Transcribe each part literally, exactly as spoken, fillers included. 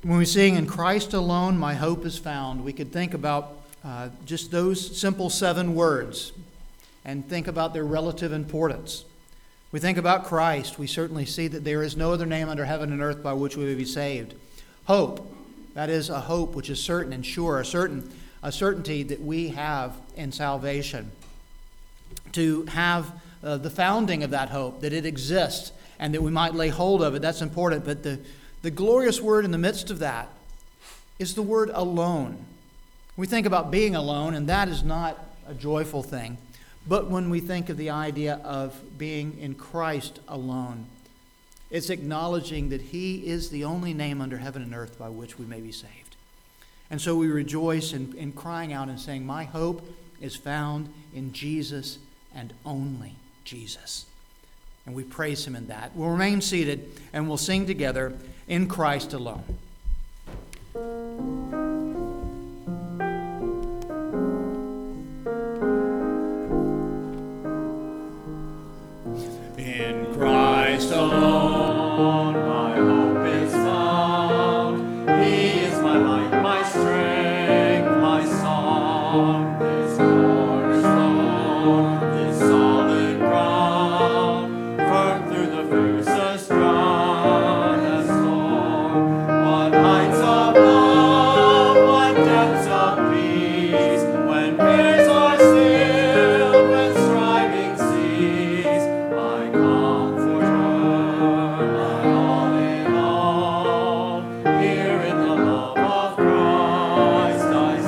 When we sing, "In Christ alone my hope is found," we could think about uh, just those simple seven words and think about their relative importance. We think about Christ, we certainly see that there is no other name under heaven and earth by which we may be saved. Hope, that is a hope which is certain and sure, a certain a certainty that we have in salvation. To have uh, the founding of that hope, that it exists and that we might lay hold of it, that's important. But the, the glorious word in the midst of that is the word alone. We think about being alone, and that is not a joyful thing. But when we think of the idea of being in Christ alone, it's acknowledging that He is the only name under heaven and earth by which we may be saved. And so we rejoice in, in crying out and saying, "My hope is found in Jesus and only Jesus." And we praise Him in that. We'll remain seated and we'll sing together, "In Christ Alone." In Christ alone my hope is found. He is my light, my strength, my song. This cornerstone, this solid ground, firm through the fiercest drought and storm. What heights of love, what depths of peace, when fears are stilled, when striving cease. My comforter, my all in all, here in the love of Christ I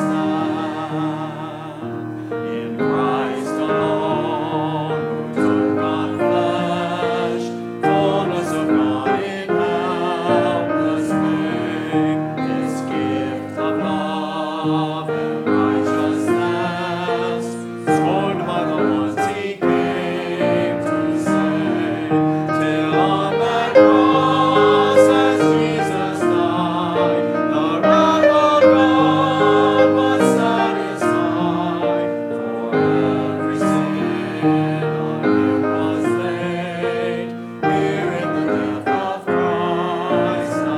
stand. In Christ alone, who took on flesh, fullness of God in helpless babe, this gift of love and righteousness, scorned by the ones He came to save, till on that cross as Jesus died, the wrath of God was satisfied. For every sin on Him was laid, here in the death of Christ I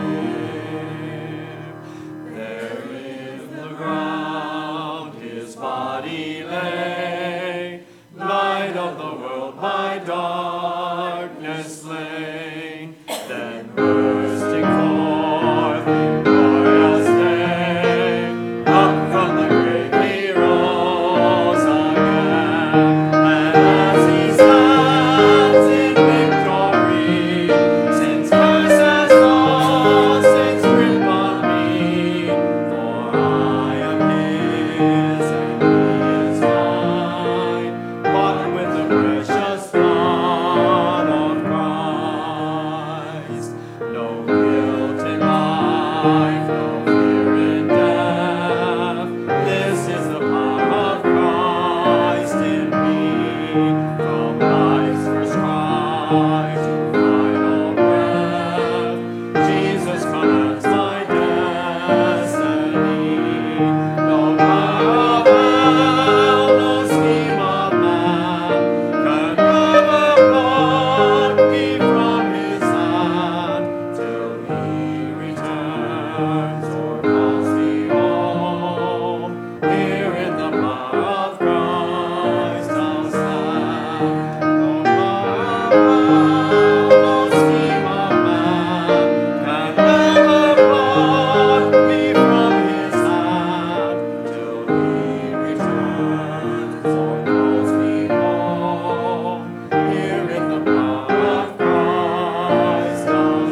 live. There in the ground His body lay, light of the world by darkness slain. Then bursting forth in glorious day, up from the grave He rose again. And as He stands in victory, sin's curse has lost its grip on me. For I am His and He is mine, bought with the precious blood of Christ. No guilt in life, no fear in death. This is the power of Christ in me. From life's first cry to final breath, Jesus commands my destiny. No power of hell, no scheme of man can ever pluck me from His hand, till He returns or calls me home. Here in the power of Christ I'll stand. No power of hell, no scheme of man can ever pluck me from His hand, till He returns or calls me home. Here in the power of Christ I'll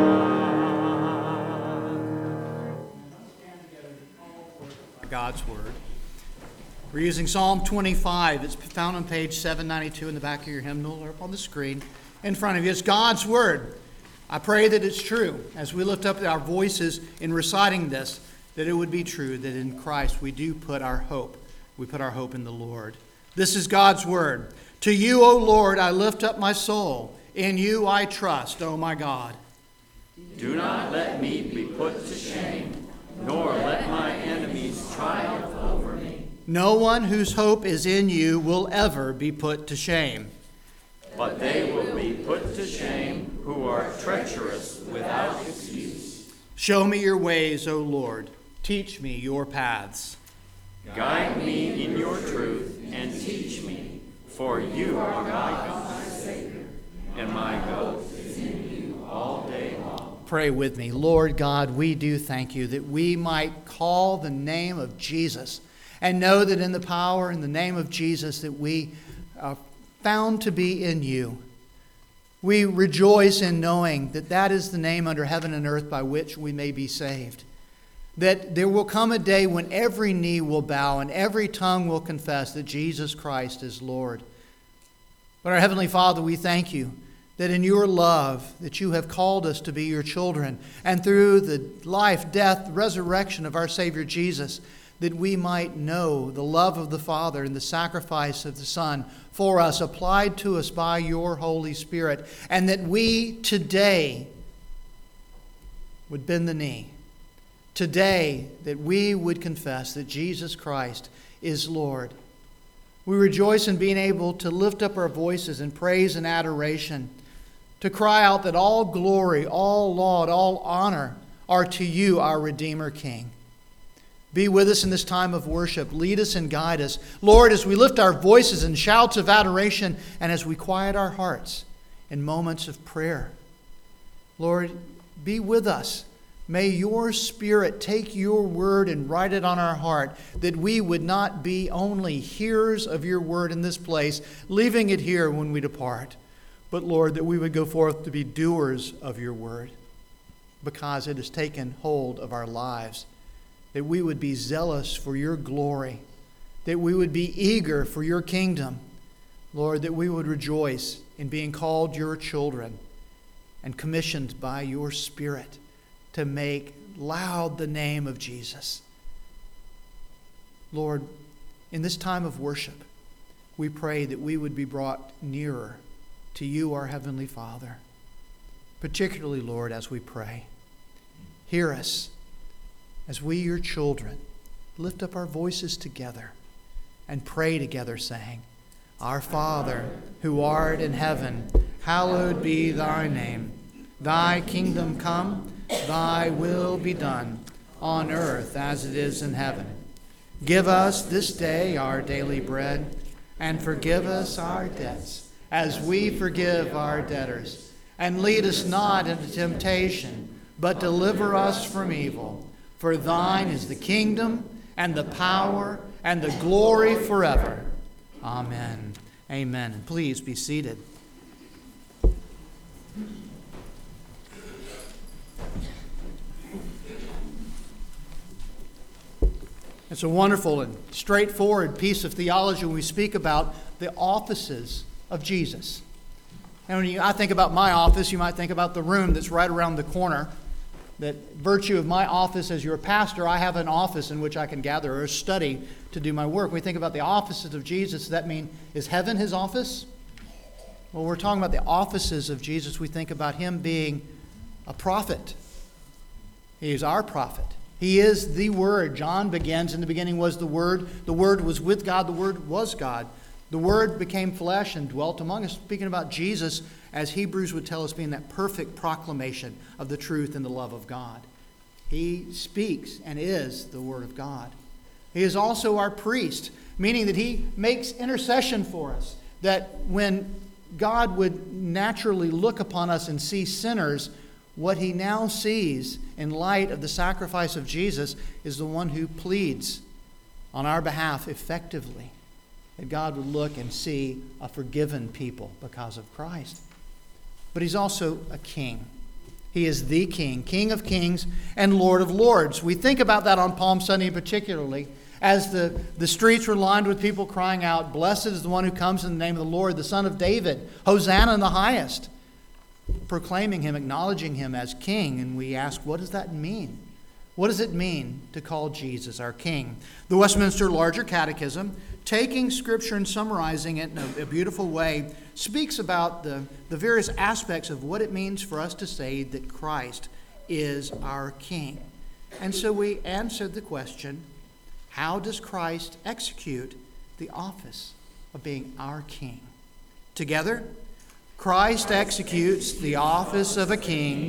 stand. God's Word. We're using Psalm twenty-five. It's found on page seven ninety-two in the back of your hymnal or up on the screen in front of you. It's God's Word. I pray that it's true as we lift up our voices in reciting this, that it would be true that in Christ we do put our hope. We put our hope in the Lord. This is God's Word. To You, O Lord, I lift up my soul. In You I trust, O my God. Do not let me be put to shame, nor let my enemies triumph over me. No one whose hope is in You will ever be put to shame. But they will be put to shame who are treacherous without excuse. Show me your ways, O Lord. Teach me your paths. Guide me in your truth and teach me, for you are my God, my Savior, and my hope is in you all day long. Pray with me. Lord God, we do thank you that we might call the name of Jesus and know that in the power in the name of Jesus that we are found to be in you. We rejoice in knowing that that is the name under heaven and earth by which we may be saved. That there will come a day when every knee will bow and every tongue will confess that Jesus Christ is Lord. But our Heavenly Father, we thank you that in your love that you have called us to be your children, and through the life, death, resurrection of our Savior Jesus, that we might know the love of the Father and the sacrifice of the Son for us, applied to us by your Holy Spirit, and that we today would bend the knee. Today, that we would confess that Jesus Christ is Lord. We rejoice in being able to lift up our voices in praise and adoration, to cry out that all glory, all laud, all honor are to you, our Redeemer King. Be with us in this time of worship. Lead us and guide us. Lord, as we lift our voices in shouts of adoration and as we quiet our hearts in moments of prayer, Lord, be with us. May your Spirit take your word and write it on our heart, that we would not be only hearers of your word in this place, leaving it here when we depart, but, Lord, that we would go forth to be doers of your word, because it has taken hold of our lives, that we would be zealous for your glory, that we would be eager for your kingdom, Lord, that we would rejoice in being called your children and commissioned by your Spirit to make loud the name of Jesus. Lord, in this time of worship, we pray that we would be brought nearer to you, our Heavenly Father. Particularly, Lord, as we pray, hear us as we, your children, lift up our voices together and pray together, saying, Our Father, who art in heaven, hallowed be thy name. Thy kingdom come, thy will be done, on earth as it is in heaven. Give us this day our daily bread, and forgive us our debts, as we forgive our debtors. And lead us not into temptation, but deliver us from evil. For thine is the kingdom, and the power, and the glory forever. Amen. Amen. And please be seated. It's a wonderful and straightforward piece of theology when we speak about the offices of Jesus. And when you, I think about my office, you might think about the room that's right around the corner. That virtue of my office as your pastor, I have an office in which I can gather or study to do my work. When we think about the offices of Jesus, does that mean, is heaven his office? Well, we're talking about the offices of Jesus. We think about him being a prophet. He is our prophet. He is the Word. John begins, in the beginning was the Word. The Word was with God. The Word was God. The Word became flesh and dwelt among us. Speaking about Jesus, as Hebrews would tell us, being that perfect proclamation of the truth and the love of God. He speaks and is the Word of God. He is also our priest, meaning that he makes intercession for us. That when God would naturally look upon us and see sinners, what he now sees in light of the sacrifice of Jesus is the one who pleads on our behalf effectively. That God would look and see a forgiven people because of Christ. But he's also a king. He is the king, King of kings and Lord of lords. We think about that on Palm Sunday particularly, as the, the streets were lined with people crying out, Blessed is the one who comes in the name of the Lord, the Son of David, Hosanna in the highest. Proclaiming him, acknowledging him as king. And we ask, what does that mean? What does it mean to call Jesus our King? The Westminster Larger Catechism, taking Scripture and summarizing it in a, a beautiful way, speaks about the, the various aspects of what it means for us to say that Christ is our King. And so we answered the question, how does Christ execute the office of being our King? Together, Christ executes the office of a king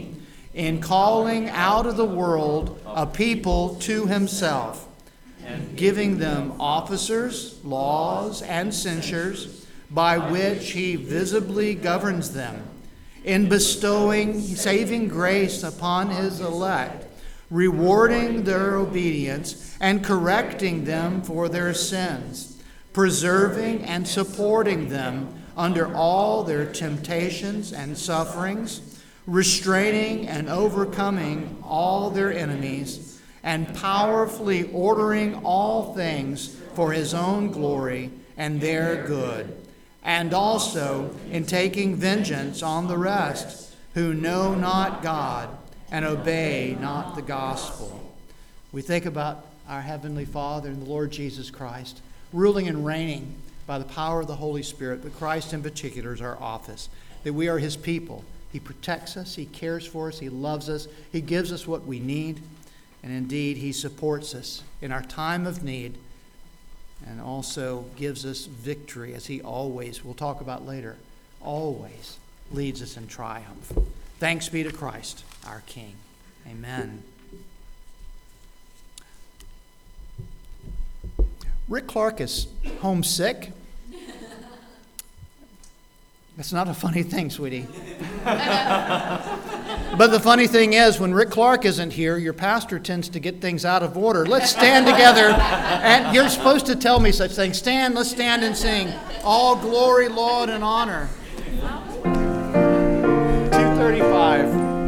in calling out of the world a people to himself, giving them officers, laws, and censures, by which he visibly governs them, in bestowing saving grace upon his elect, rewarding their obedience and correcting them for their sins, preserving and supporting them under all their temptations and sufferings, restraining and overcoming all their enemies, and powerfully ordering all things for his own glory and their good, and also in taking vengeance on the rest who know not God and obey not the gospel. We think about our Heavenly Father and the Lord Jesus Christ, ruling and reigning by the power of the Holy Spirit, but Christ in particular is our office, that we are his people. He protects us, he cares for us, he loves us, he gives us what we need, and indeed he supports us in our time of need, and also gives us victory, as he always, we'll talk about later, always leads us in triumph. Thanks be to Christ, our King. Amen. Rick Clark is homesick. That's not a funny thing, sweetie. But the funny thing is, when Rick Clark isn't here, your pastor tends to get things out of order. Let's stand together. And you're supposed to tell me such things. Stand, let's stand and sing. All glory, Lord, and honor. two thirty-five.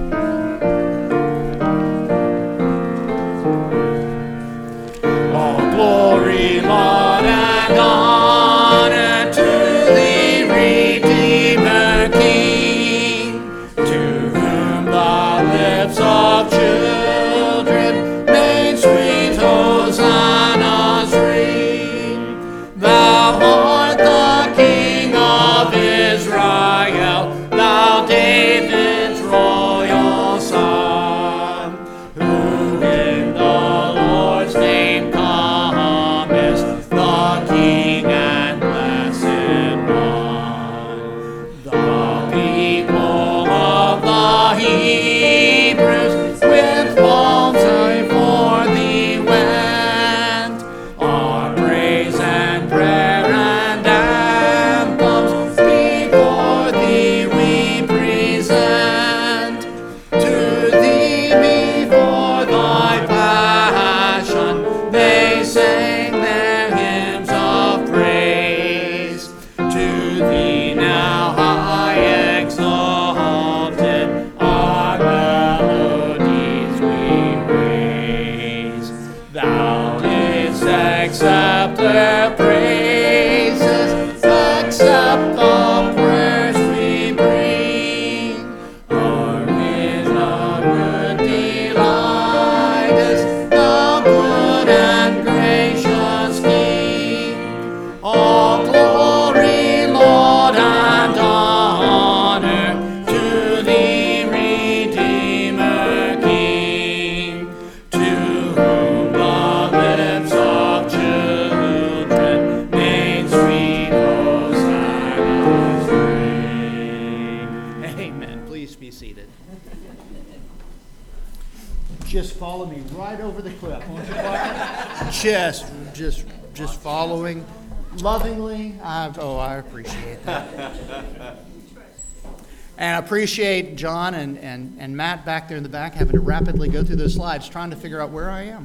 All glory, Lord, and honor to thee, Redeemer King, to whom the lips of children made sweet hosannas ring. Thou art the King of Israel, thou David's royal son, who in the Lord's name comest, the King and blessed one. The people of the Hebrews with palms before thee went, our praise and prayer and anthems before thee we present. To thee before thy passion they sang their hymns of praise. To thee now high exalted our melodies we raise. Thou didst accept their praises, accept the prayers we bring. Our wisdom good delightest, thou good and gracious King. All glory, Lord, and honor to thee, Redeemer King, to whom the lips of children made sweet hosannas ring. Amen. Please be seated. Just follow me right over the cliff, won't you, Clark? Just, just, just following lovingly. I, oh, I appreciate that. And I appreciate John and, and, and Matt back there in the back having to rapidly go through those slides, trying to figure out where I am.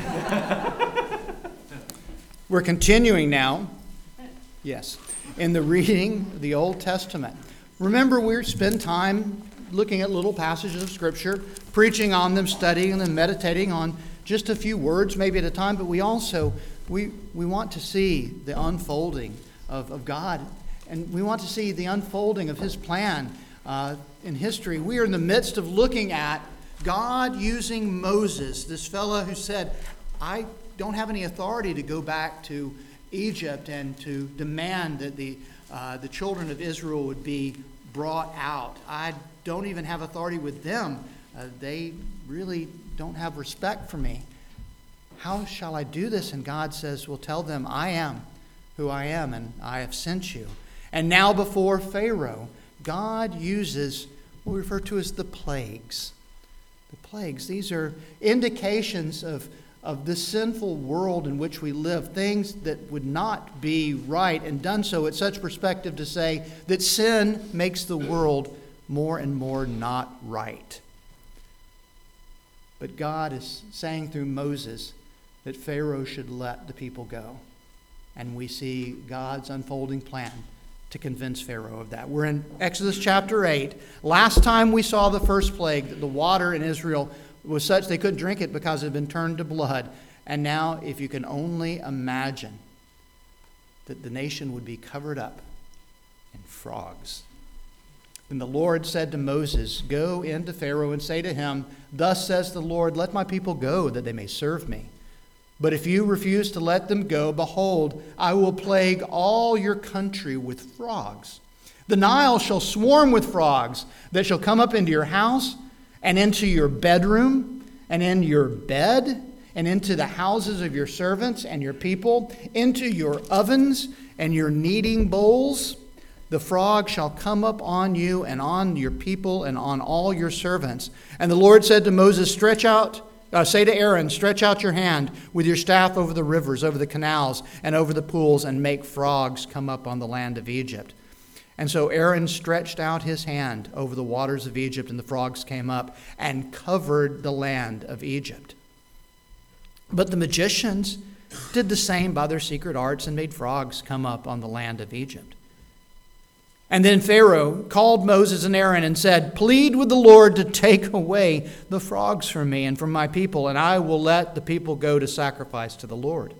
We're continuing now, yes, in the reading of the Old Testament. Remember, we spend time looking at little passages of Scripture, preaching on them, studying them, meditating on just a few words maybe at a time, but we also, we, we want to see the unfolding of, of God, and we want to see the unfolding of his plan uh, in history. We are in the midst of looking at God using Moses, this fellow who said, I don't have any authority to go back to Egypt and to demand that the, uh, the children of Israel would be brought out. I don't even have authority with them. Uh, they really don't have respect for me. How shall I do this? And God says, well, tell them I am who I am, and I have sent you. And now before Pharaoh, God uses what we refer to as the plagues. The plagues, these are indications of, of this sinful world in which we live, things that would not be right, and done so at such perspective to say that sin makes the world more and more not right. But God is saying through Moses that Pharaoh should let the people go. And we see God's unfolding plan to convince Pharaoh of that. We're in Exodus chapter eight. Last time we saw the first plague, that the water in Israel was such they couldn't drink it because it had been turned to blood. And now, if you can only imagine that the nation would be covered up in frogs. Then the Lord said to Moses, "Go into Pharaoh and say to him, 'Thus says the Lord, let my people go, that they may serve me. But if you refuse to let them go, behold, I will plague all your country with frogs. The Nile shall swarm with frogs that shall come up into your house and into your bedroom and in your bed and into the houses of your servants and your people, into your ovens and your kneading bowls. The frog shall come up on you and on your people and on all your servants.' And the Lord said to Moses, Stretch out Uh, say to Aaron, stretch out your hand with your staff over the rivers, over the canals, and over the pools, and make frogs come up on the land of Egypt." And so Aaron stretched out his hand over the waters of Egypt, and the frogs came up and covered the land of Egypt. But the magicians did the same by their secret arts and made frogs come up on the land of Egypt. And then Pharaoh called Moses and Aaron and said, "Plead with the Lord to take away the frogs from me and from my people, and I will let the people go to sacrifice to the Lord."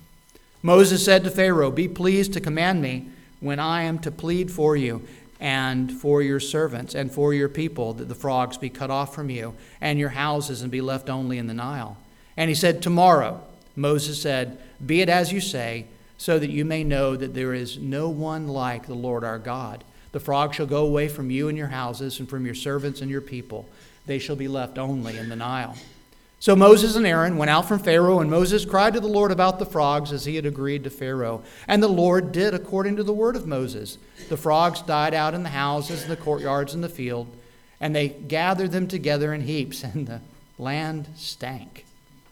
Moses said to Pharaoh, "Be pleased to command me when I am to plead for you and for your servants and for your people, that the frogs be cut off from you and your houses and be left only in the Nile." And he said, "Tomorrow," Moses said, "be it as you say, so that you may know that there is no one like the Lord our God. The frog shall go away from you and your houses and from your servants and your people. They shall be left only in the Nile." So Moses and Aaron went out from Pharaoh, and Moses cried to the Lord about the frogs as he had agreed to Pharaoh. And the Lord did according to the word of Moses. The frogs died out in the houses and the courtyards and the field, and they gathered them together in heaps, and the land stank.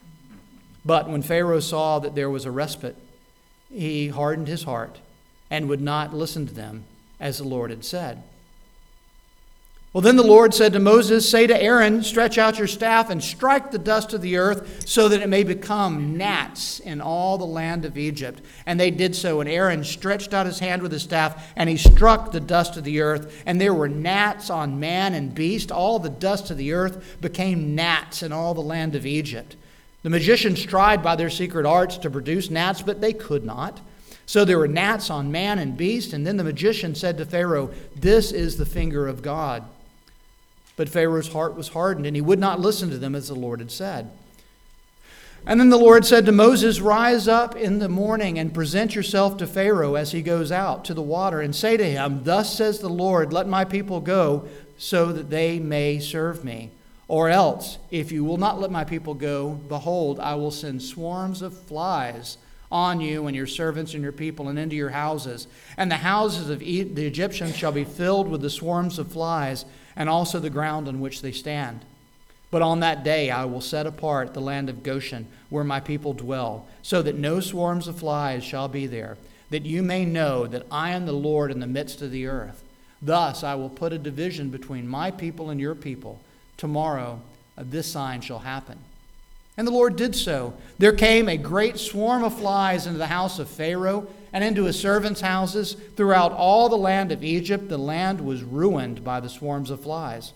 But when Pharaoh saw that there was a respite, he hardened his heart and would not listen to them, as the Lord had said. Well, then the Lord said to Moses, "Say to Aaron, stretch out your staff and strike the dust of the earth, so that it may become gnats in all the land of Egypt." And they did so, and Aaron stretched out his hand with his staff, and he struck the dust of the earth, and there were gnats on man and beast. All the dust of the earth became gnats in all the land of Egypt. The magicians tried by their secret arts to produce gnats, but they could not. So there were gnats on man and beast. And then the magician said to Pharaoh, "This is the finger of God." But Pharaoh's heart was hardened, and he would not listen to them as the Lord had said. And then the Lord said to Moses, "Rise up in the morning and present yourself to Pharaoh as he goes out to the water, and say to him, 'Thus says the Lord, let my people go, so that they may serve me. Or else, if you will not let my people go, behold, I will send swarms of flies on you and your servants and your people and into your houses. And the houses of the Egyptians shall be filled with the swarms of flies, and also the ground on which they stand. But on that day I will set apart the land of Goshen, where my people dwell, so that no swarms of flies shall be there, that you may know that I am the Lord in the midst of the earth. Thus I will put a division between my people and your people. Tomorrow this sign shall happen.' And the Lord did so. There came a great swarm of flies into the house of Pharaoh and into his servants' houses. Throughout all the land of Egypt, the land was ruined by the swarms of flies.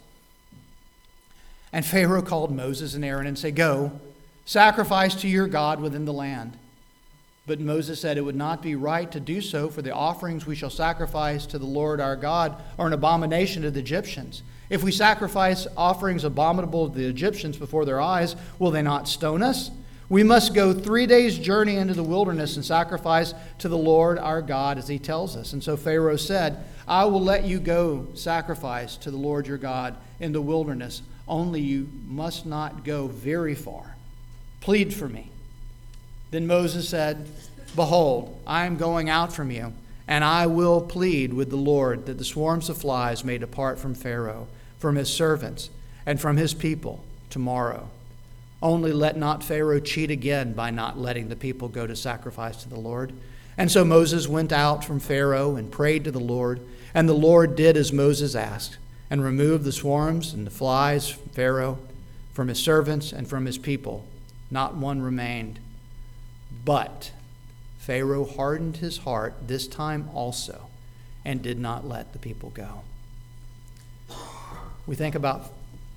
And Pharaoh called Moses and Aaron and said, 'Go, sacrifice to your God within the land.' But Moses said, 'It would not be right to do so, for the offerings we shall sacrifice to the Lord our God are an abomination to the Egyptians. If we sacrifice offerings abominable to the Egyptians before their eyes, will they not stone us? We must go three days' journey into the wilderness and sacrifice to the Lord our God as he tells us.' And so Pharaoh said, 'I will let you go sacrifice to the Lord your God in the wilderness, only you must not go very far. Plead for me.' Then Moses said, 'Behold, I am going out from you, and I will plead with the Lord that the swarms of flies may depart from Pharaoh, from his servants, and from his people, tomorrow. Only let not Pharaoh cheat again by not letting the people go to sacrifice to the Lord. And so Moses went out from Pharaoh and prayed to the Lord, and the Lord did as Moses asked, and removed the swarms and the flies from Pharaoh, from his servants, and from his people. Not one remained. But Pharaoh hardened his heart this time also, and did not let the people go. We think about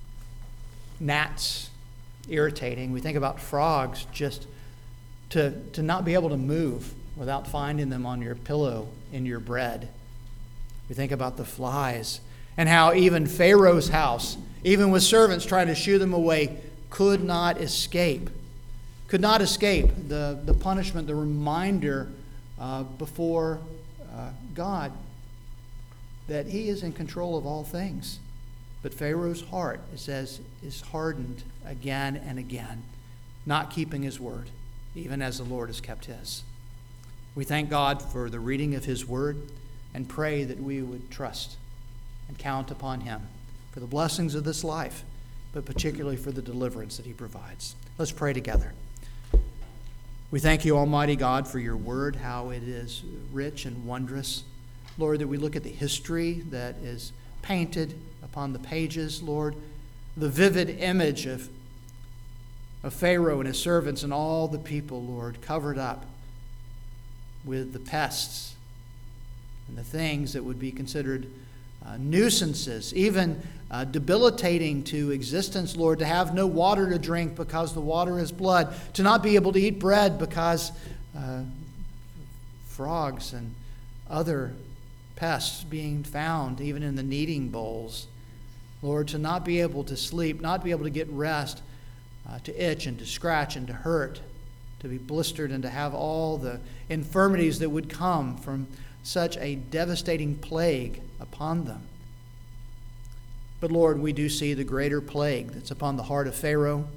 gnats irritating. We think about frogs just to, to not be able to move without finding them on your pillow in your bread. We think about the flies and how even Pharaoh's house, even with servants trying to shoo them away, could not escape. Could not escape the, the punishment, the reminder uh, before uh, God that he is in control of all things. But Pharaoh's heart, it says, is hardened again and again, not keeping his word, even as the Lord has kept his. We thank God for the reading of his word and pray that we would trust and count upon him for the blessings of this life, but particularly for the deliverance that he provides. Let's pray together. We thank you, Almighty God, for your word, how it is rich and wondrous. Lord, that we look at the history that is painted upon the pages, Lord, the vivid image of, of Pharaoh and his servants and all the people, Lord, covered up with the pests and the things that would be considered uh, nuisances, even uh, debilitating to existence, Lord, to have no water to drink because the water is blood, to not be able to eat bread because uh, frogs and other pests being found even in the kneading bowls. Lord, to not be able to sleep, not be able to get rest, uh, to itch and to scratch and to hurt, to be blistered and to have all the infirmities that would come from such a devastating plague upon them. But Lord, we do see the greater plague that's upon the heart of Pharaoh,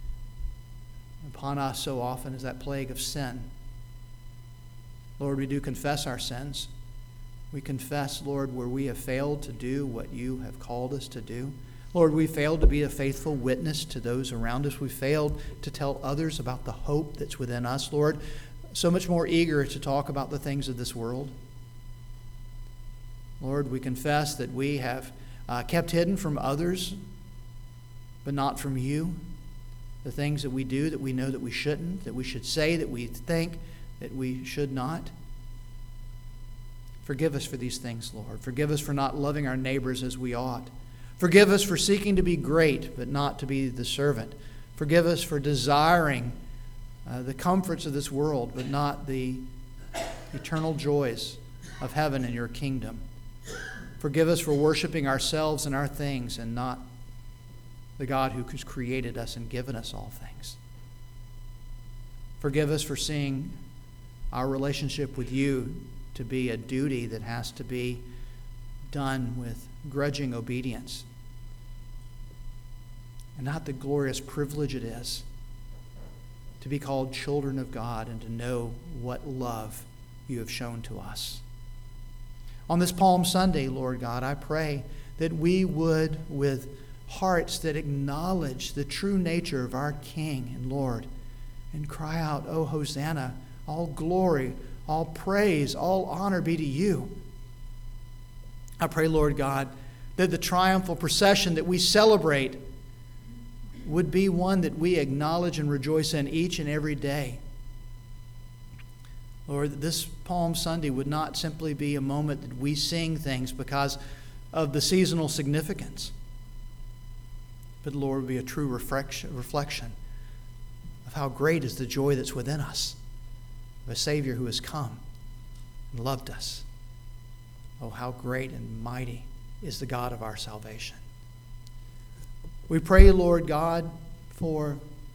upon us so often is that plague of sin. Lord, we do confess our sins. We confess, Lord, where we have failed to do what you have called us to do. Lord, we failed to be a faithful witness to those around us. We failed to tell others about the hope that's within us, Lord. So much more eager to talk about the things of this world. Lord, we confess that we have uh, kept hidden from others, but not from you, the things that we do that we know that we shouldn't, that we should say, that we think that we should not. Forgive us for these things, Lord. Forgive us for not loving our neighbors as we ought. Forgive us for seeking to be great, but not to be the servant. Forgive us for desiring uh, the comforts of this world, but not the eternal joys of heaven and your kingdom. Forgive us for worshiping ourselves and our things and not the God who has created us and given us all things. Forgive us for seeing our relationship with you to be a duty that has to be done with grudging obedience, and not the glorious privilege it is to be called children of God and to know what love you have shown to us. On this Palm Sunday, Lord God, I pray that we would, with hearts that acknowledge the true nature of our King and Lord, and cry out, "O Hosanna, all glory, all praise, all honor be to you." I pray, Lord God, that the triumphal procession that we celebrate would be one that we acknowledge and rejoice in each and every day. Lord, that this Palm Sunday would not simply be a moment that we sing things because of the seasonal significance, but Lord, would be a true reflection of how great is the joy that's within us, of a Savior who has come and loved us. Oh, how great and mighty is the God of our salvation. We pray, Lord God, for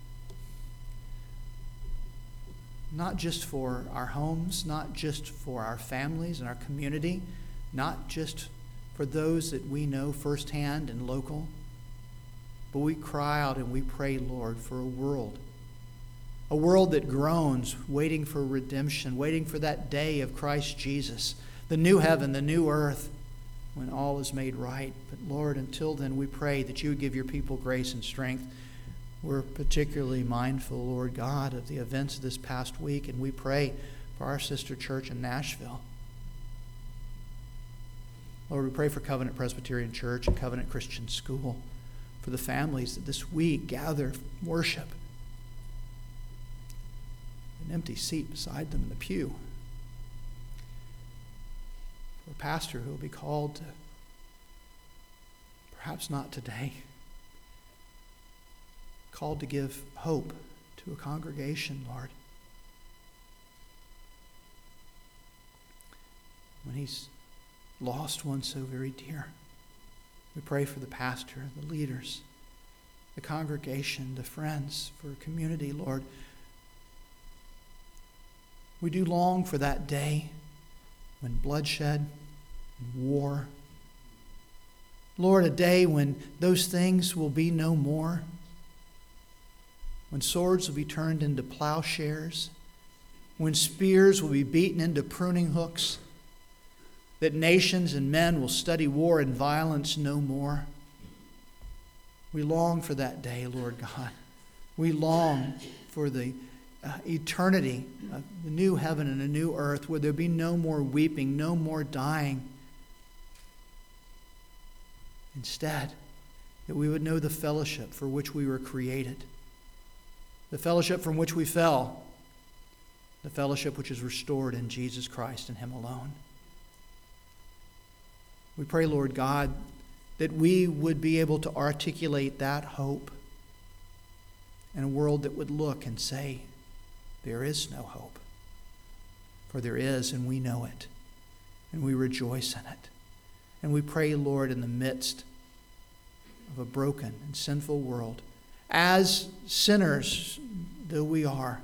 not just for our homes, not just for our families and our community, not just for those that we know firsthand and local, but we cry out and we pray, Lord, for a world, a world that groans, waiting for redemption, waiting for that day of Christ Jesus, the new heaven, the new earth, when all is made right. But Lord, until then, we pray that you would give your people grace and strength. We're particularly mindful, Lord God, of the events of this past week, and we pray for our sister church in Nashville. Lord, we pray for Covenant Presbyterian Church and Covenant Christian School, for the families that this week gather worship. An empty seat beside them in the pew. For a pastor who will be called to, perhaps not today, called to give hope to a congregation, Lord. When he's lost one so very dear. We pray for the pastor, the leaders, the congregation, the friends, for community, Lord. We do long for that day when bloodshed and war, Lord, a day when those things will be no more, when swords will be turned into plowshares, when spears will be beaten into pruning hooks, that nations and men will study war and violence no more. We long for that day, Lord God. We long for the uh, eternity of the new heaven and a new earth where there be no more weeping, no more dying. Instead, that we would know the fellowship for which we were created, the fellowship from which we fell, the fellowship which is restored in Jesus Christ and Him alone. We pray, Lord God, that we would be able to articulate that hope in a world that would look and say, there is no hope. For there is, and we know it, and we rejoice in it. And we pray, Lord, in the midst of a broken and sinful world, as sinners though we are,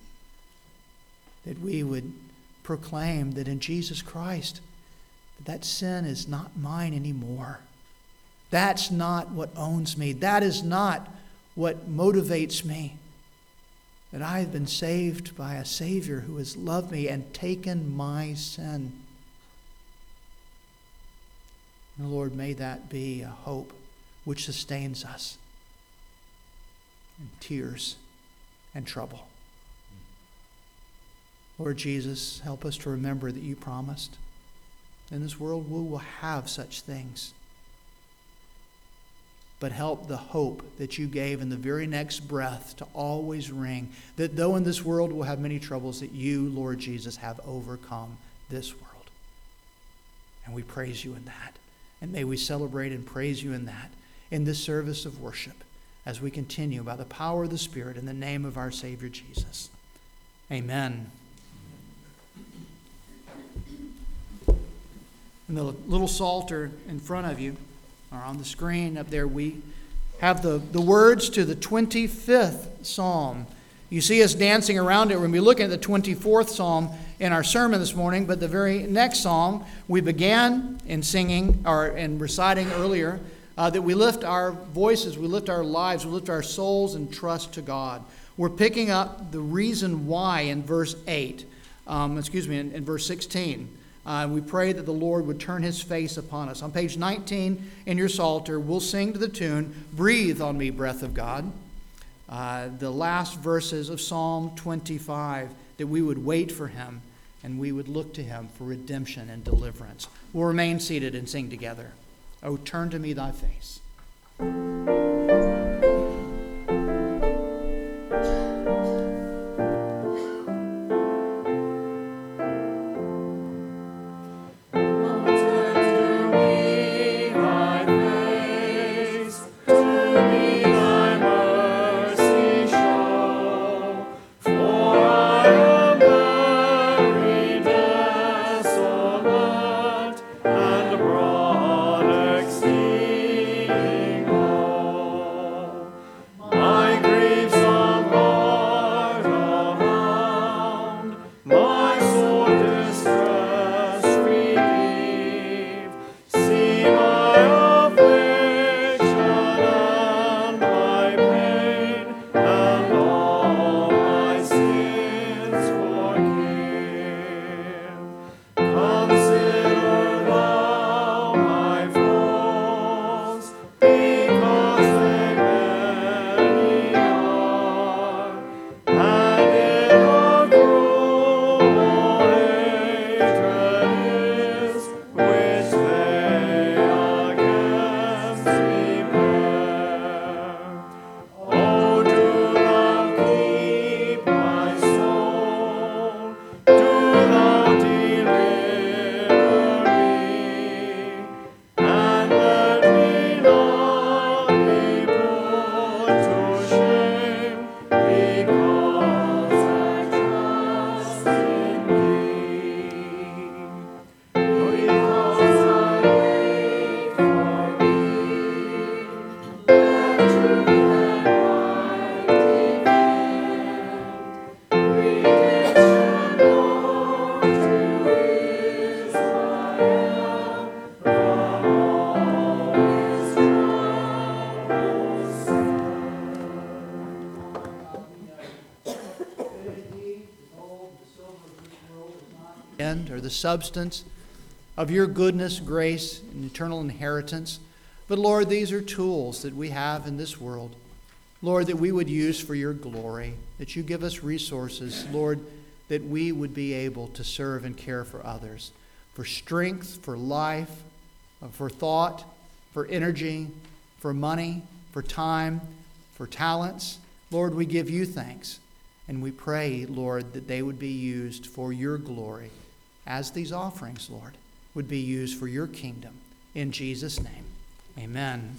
that we would proclaim that in Jesus Christ, that, that sin is not mine anymore. That's not what owns me. That is not what motivates me. That I have been saved by a Savior who has loved me and taken my sin. And Lord, may that be a hope which sustains us in tears and trouble. Lord Jesus, help us to remember that you promised in this world we will have such things. But help the hope that you gave in the very next breath to always ring, that though in this world we'll have many troubles, that you, Lord Jesus, have overcome this world. And we praise you in that. And may we celebrate and praise you in that, in this service of worship, as we continue by the power of the Spirit in the name of our Savior Jesus. Amen. In the little psalter in front of you, or on the screen up there, we have the, the words to the twenty-fifth Psalm. You see us dancing around it. We're going to be looking at the twenty-fourth Psalm in our sermon this morning, but the very next Psalm we began in singing, or in reciting earlier, uh, that we lift our voices, we lift our lives, we lift our souls in trust to God. We're picking up the reason why in verse eight, um, excuse me, in, in verse sixteen. Uh, we pray that the Lord would turn his face upon us. On page nineteen in your Psalter, we'll sing to the tune, Breathe on Me, Breath of God. Uh, the last verses of Psalm twenty-five, that we would wait for him and we would look to him for redemption and deliverance. We'll remain seated and sing together. Oh, turn to me thy face. And broad exceeding all. end or the substance of your goodness, grace, and eternal inheritance. But Lord, these are tools that we have in this world. Lord, that we would use for your glory, that you give us resources, Lord, that we would be able to serve and care for others, for strength, for life, for thought, for energy, for money, for time, for talents. Lord, we give you thanks, and we pray, Lord, that they would be used for your glory, as these offerings, Lord, would be used for your kingdom. In Jesus' name, amen.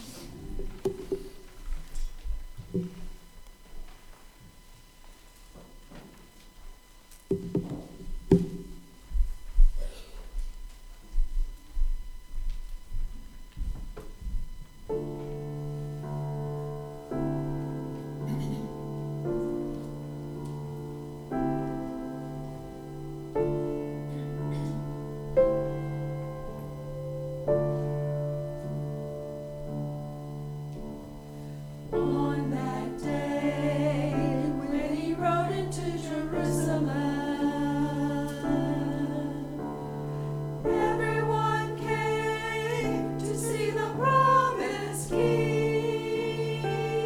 On that day when he rode into Jerusalem, everyone came to see the promised King.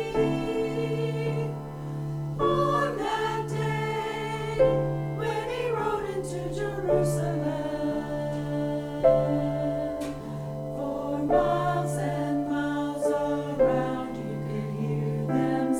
On that day when he rode into Jerusalem, for miles and miles around you could hear them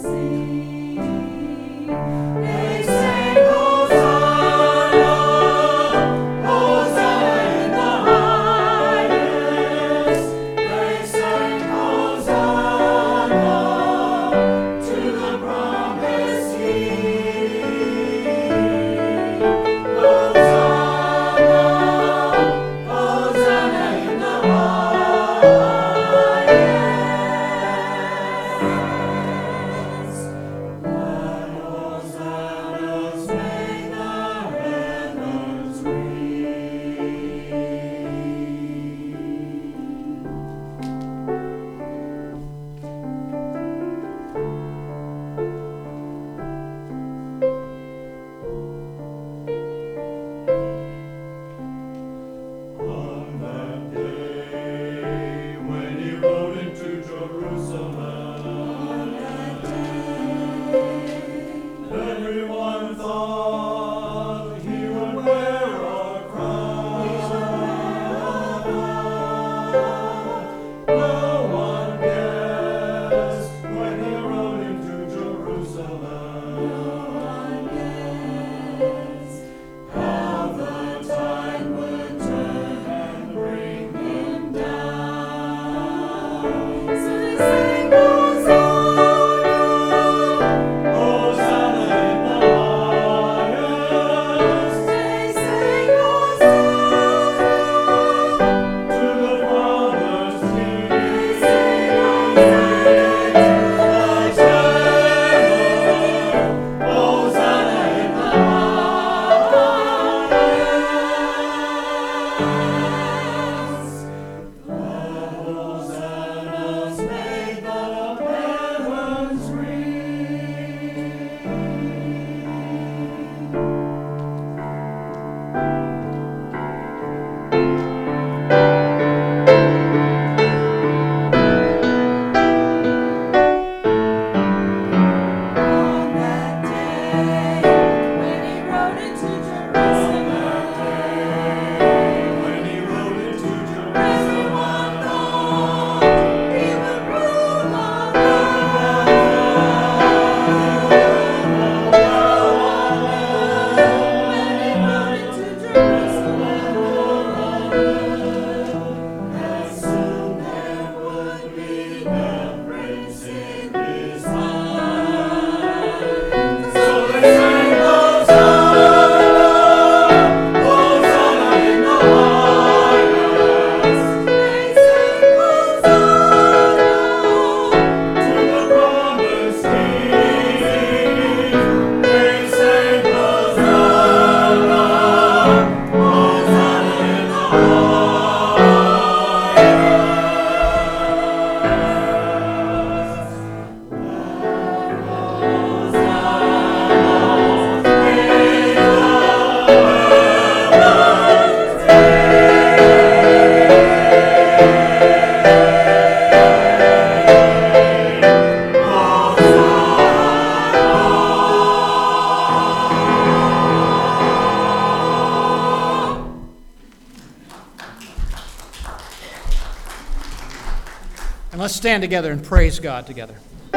Let's stand together and praise God together.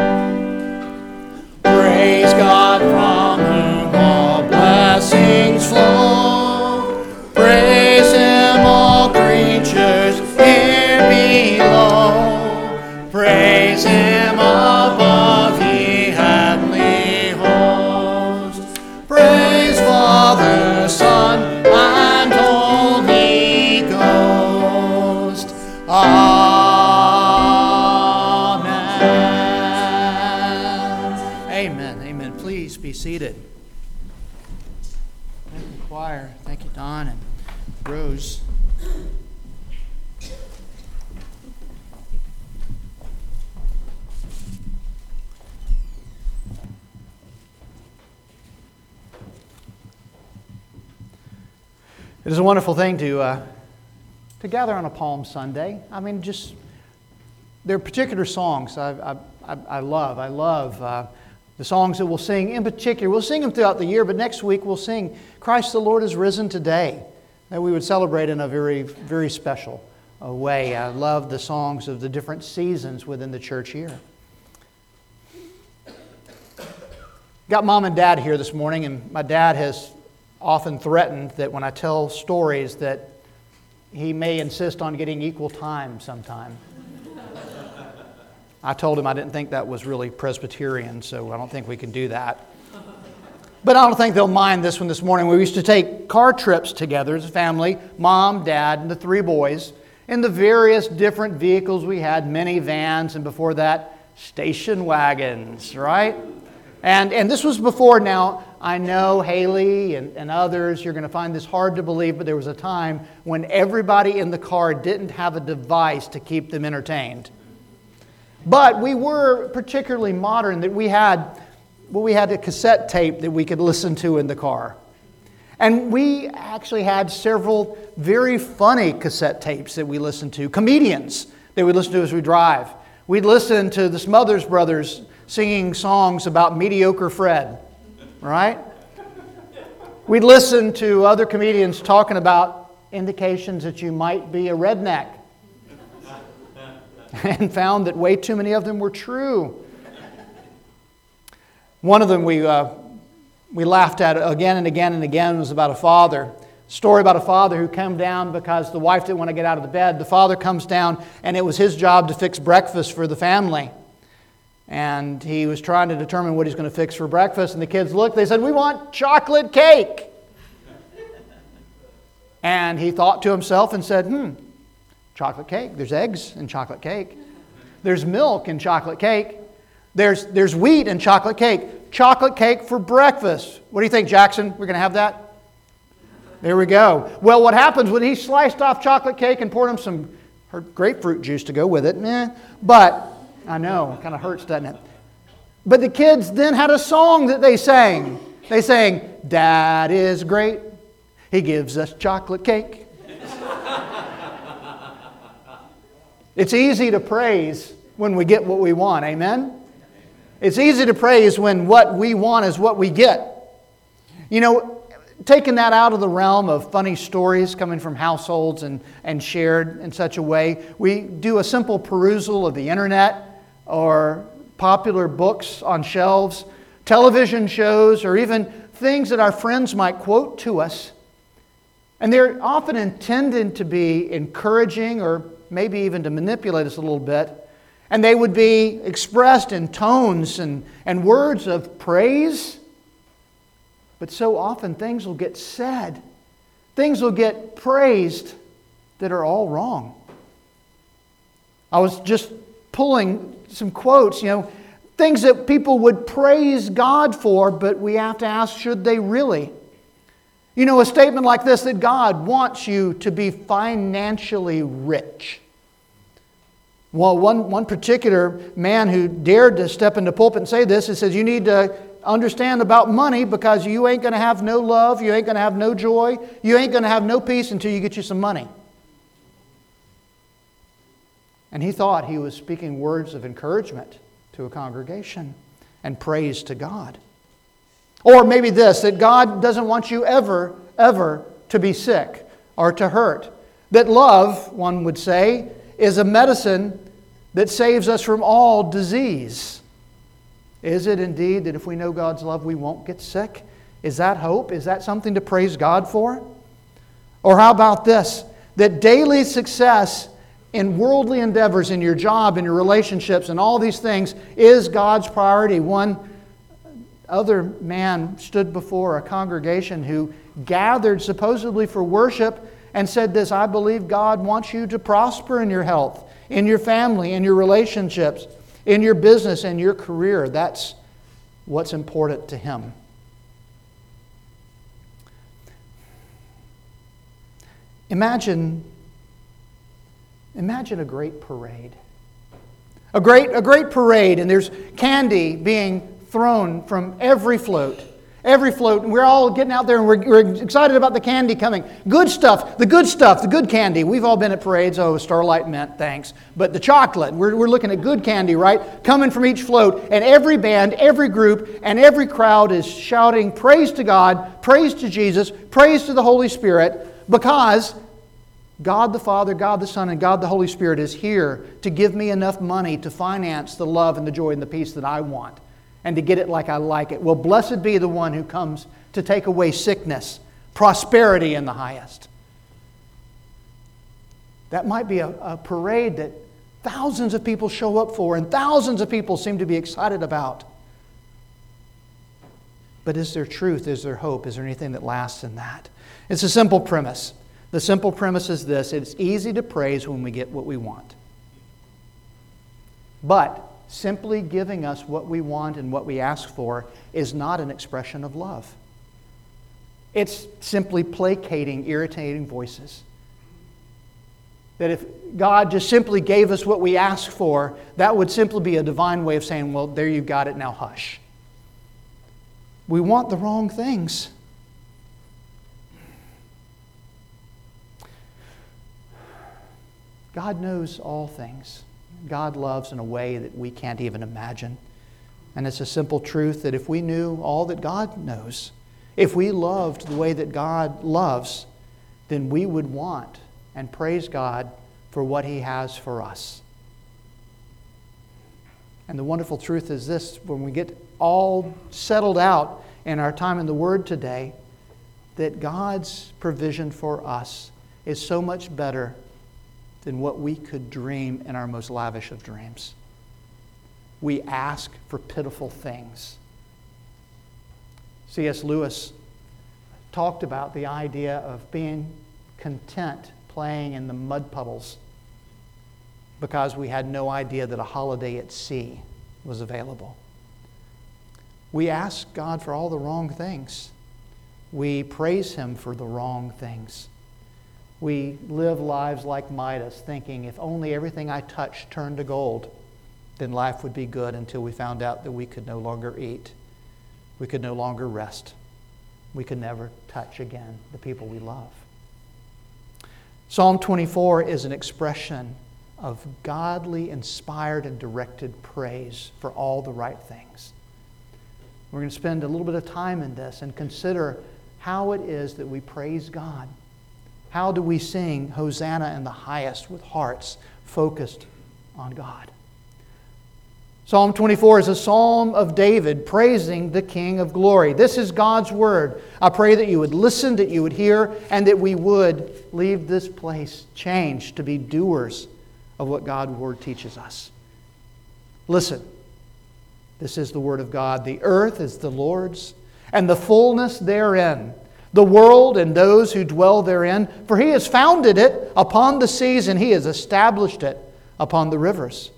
Praise God from whom all blessings flow. Praise Him, all creatures here below. Praise Him above, ye heavenly hosts. Praise Father, Son, and Holy Ghost. Amen. Amen. Amen. Please be seated. Thank you, choir. Thank you, Don and Rose. It is a wonderful thing to uh, to gather on a Palm Sunday. I mean, just there are particular songs I I, I, I love. I love uh, the songs that we'll sing. In particular, we'll sing them throughout the year, but next week we'll sing "Christ the Lord is Risen Today," that we would celebrate in a very very special uh, way. I love the songs of the different seasons within the church year. Got Mom and Dad here this morning, and my dad has often threatened that when I tell stories that he may insist on getting equal time sometime. I told him I didn't think that was really Presbyterian, so I don't think we can do that. But I don't think they'll mind this one this morning. We used to take car trips together as a family, Mom, Dad, and the three boys, in the various different vehicles we had, minivans, and before that, station wagons, right? And and this was before. Now, I know Haley and, and others, you're going to find this hard to believe, but there was a time when everybody in the car didn't have a device to keep them entertained. But we were particularly modern that we had, well, we had a cassette tape that we could listen to in the car. And we actually had several very funny cassette tapes that we listened to, comedians that we listened to as we drive. We'd listen to the Smothers Brothers singing songs about mediocre Fred, right? We'd listen to other comedians talking about indications that you might be a redneck, and found that way too many of them were true. One of them we uh, we laughed at again and again and again was about a father. A story about a father who came down because the wife didn't want to get out of the bed. The father comes down, and it was his job to fix breakfast for the family. And he was trying to determine what he's going to fix for breakfast. And the kids looked, they said, "We want chocolate cake." And he thought to himself and said, hmm, chocolate cake. There's eggs in chocolate cake. There's milk in chocolate cake. There's, there's wheat in chocolate cake. Chocolate cake for breakfast. What do you think, Jackson? We're going to have that? There we go. Well, what happens when he sliced off chocolate cake and poured him some grapefruit juice to go with it? Eh, but... I know, it kind of hurts, doesn't it? But the kids then had a song that they sang. They sang, "Dad is great. He gives us chocolate cake." It's easy to praise when we get what we want, amen? It's easy to praise when what we want is what we get. You know, taking that out of the realm of funny stories coming from households and, and shared in such a way, we do a simple perusal of the internet, or popular books on shelves, television shows, or even things that our friends might quote to us. And they're often intended to be encouraging or maybe even to manipulate us a little bit. And they would be expressed in tones and, and words of praise. But so often things will get said, things will get praised that are all wrong. I was just pulling some quotes, you know, things that people would praise God for, but we have to ask, should they really? You know, a statement like this, that God wants you to be financially rich. Well, one, one particular man who dared to step into the pulpit and say this, he says, you need to understand about money because you ain't going to have no love, you ain't going to have no joy, you ain't going to have no peace until you get you some money. And he thought he was speaking words of encouragement to a congregation and praise to God. Or maybe this, that God doesn't want you ever, ever to be sick or to hurt. That love, one would say, is a medicine that saves us from all disease. Is it indeed that if we know God's love, we won't get sick? Is that hope? Is that something to praise God for? Or how about this? That daily success in worldly endeavors, in your job, in your relationships, and all these things is God's priority. One other man stood before a congregation who gathered supposedly for worship and said this: I believe God wants you to prosper in your health, in your family, in your relationships, in your business, and your career. That's what's important to him. Imagine, imagine a great parade. A great, a great parade, and there's candy being thrown from every float. Every float, and we're all getting out there and we're, we're excited about the candy coming. Good stuff, the good stuff, the good candy. We've all been at parades. Oh, Starlight Mint, thanks. But the chocolate, we're, we're looking at good candy, right? Coming from each float. And every band, every group, and every crowd is shouting praise to God, praise to Jesus, praise to the Holy Spirit, because God the Father, God the Son, and God the Holy Spirit is here to give me enough money to finance the love and the joy and the peace that I want, and to get it like I like it. Well, blessed be the one who comes to take away sickness, prosperity in the highest. That might be a, a parade that thousands of people show up for and thousands of people seem to be excited about. But is there truth? Is there hope? Is there anything that lasts in that? It's a simple premise. The simple premise is this: it's easy to praise when we get what we want. But simply giving us what we want and what we ask for is not an expression of love. It's simply placating, irritating voices. That if God just simply gave us what we asked for, that would simply be a divine way of saying, well, there you got it, now hush. We want the wrong things. God knows all things. God loves in a way that we can't even imagine. And it's a simple truth that if we knew all that God knows, if we loved the way that God loves, then we would want and praise God for what He has for us. And the wonderful truth is this: when we get all settled out in our time in the Word today, that God's provision for us is so much better than what we could dream in our most lavish of dreams. We ask for pitiful things. C S Lewis talked about the idea of being content playing in the mud puddles because we had no idea that a holiday at sea was available. We ask God for all the wrong things. We praise Him for the wrong things. We live lives like Midas, thinking if only everything I touched turned to gold, then life would be good, until we found out that we could no longer eat. We could no longer rest. We could never touch again the people we love. Psalm twenty-four is an expression of godly, inspired, and directed praise for all the right things. We're going to spend a little bit of time in this and consider how it is that we praise God. How do we sing Hosanna in the highest with hearts focused on God? Psalm twenty-four is a psalm of David praising the King of glory. This is God's word. I pray that you would listen, that you would hear, and that we would leave this place changed to be doers of what God's word teaches us. Listen, this is the word of God. The earth is the Lord's, and the fullness therein, the world and those who dwell therein. For He has founded it upon the seas, and He has established it upon the rivers.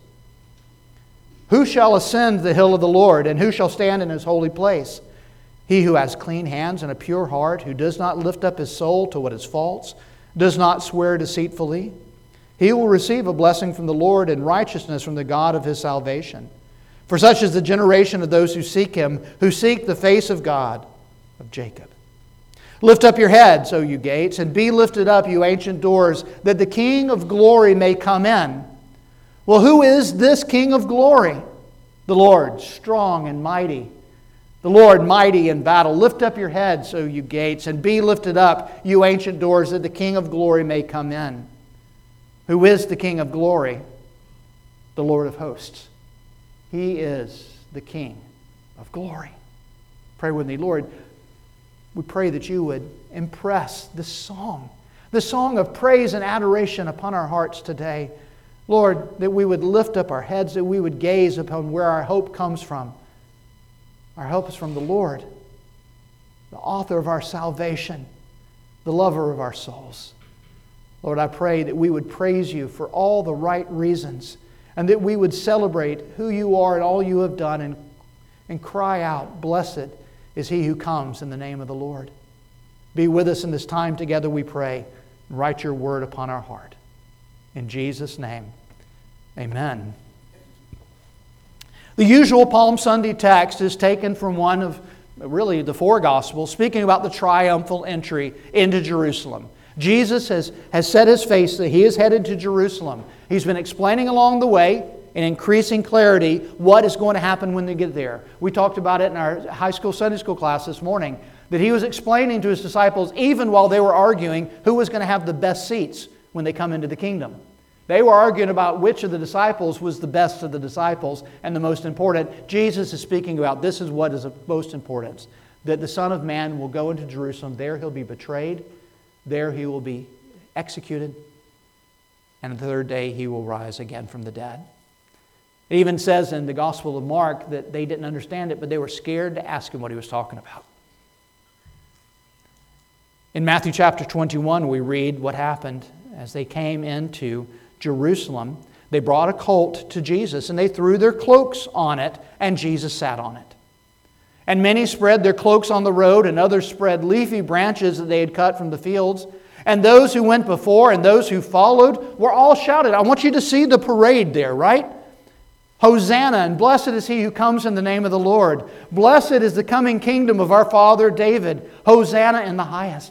Who shall ascend the hill of the Lord, and who shall stand in His holy place? He who has clean hands and a pure heart, who does not lift up his soul to what is false, does not swear deceitfully. He will receive a blessing from the Lord and righteousness from the God of his salvation. For such is the generation of those who seek Him, who seek the face of God of Jacob. Lift up your heads, O you gates, and be lifted up, you ancient doors, that the King of glory may come in. Well, who is this King of glory? The Lord, strong and mighty. The Lord, mighty in battle. Lift up your heads, O you gates, and be lifted up, you ancient doors, that the King of glory may come in. Who is the King of glory? the Lord of hosts. He is the King of glory. Pray with me, Lord, we pray that you would impress this song, the song of praise and adoration upon our hearts today. Lord, that we would lift up our heads, that we would gaze upon where our hope comes from. Our hope is from the Lord, the author of our salvation, the lover of our souls. Lord, I pray that we would praise you for all the right reasons, and that we would celebrate who you are and all you have done, and, and cry out, blessed is he who comes in the name of the Lord. Be with us in this time together, we pray, and write your word upon our heart. In Jesus' name, amen. The usual Palm Sunday text is taken from one of really the four Gospels, speaking about the triumphal entry into Jerusalem. Jesus has, has set his face that he is headed to Jerusalem. He's been explaining along the way in increasing clarity what is going to happen when they get there. We talked about it in our high school Sunday school class this morning, that he was explaining to his disciples, even while they were arguing who was going to have the best seats when they come into the kingdom. They were arguing about which of the disciples was the best of the disciples and the most important. Jesus is speaking about this is what is of most importance, that the Son of Man will go into Jerusalem. There he'll be betrayed. There he will be executed. And the third day he will rise again from the dead. It even says in the Gospel of Mark that they didn't understand it, but they were scared to ask him what he was talking about. In Matthew chapter twenty-one, we read what happened as they came into Jerusalem. They brought a colt to Jesus, and they threw their cloaks on it, and Jesus sat on it. And many spread their cloaks on the road, and others spread leafy branches that they had cut from the fields. And those who went before and those who followed were all shouted. I want you to see the parade there, right? Hosanna, and blessed is he who comes in the name of the Lord. Blessed is the coming kingdom of our father David. Hosanna in the highest.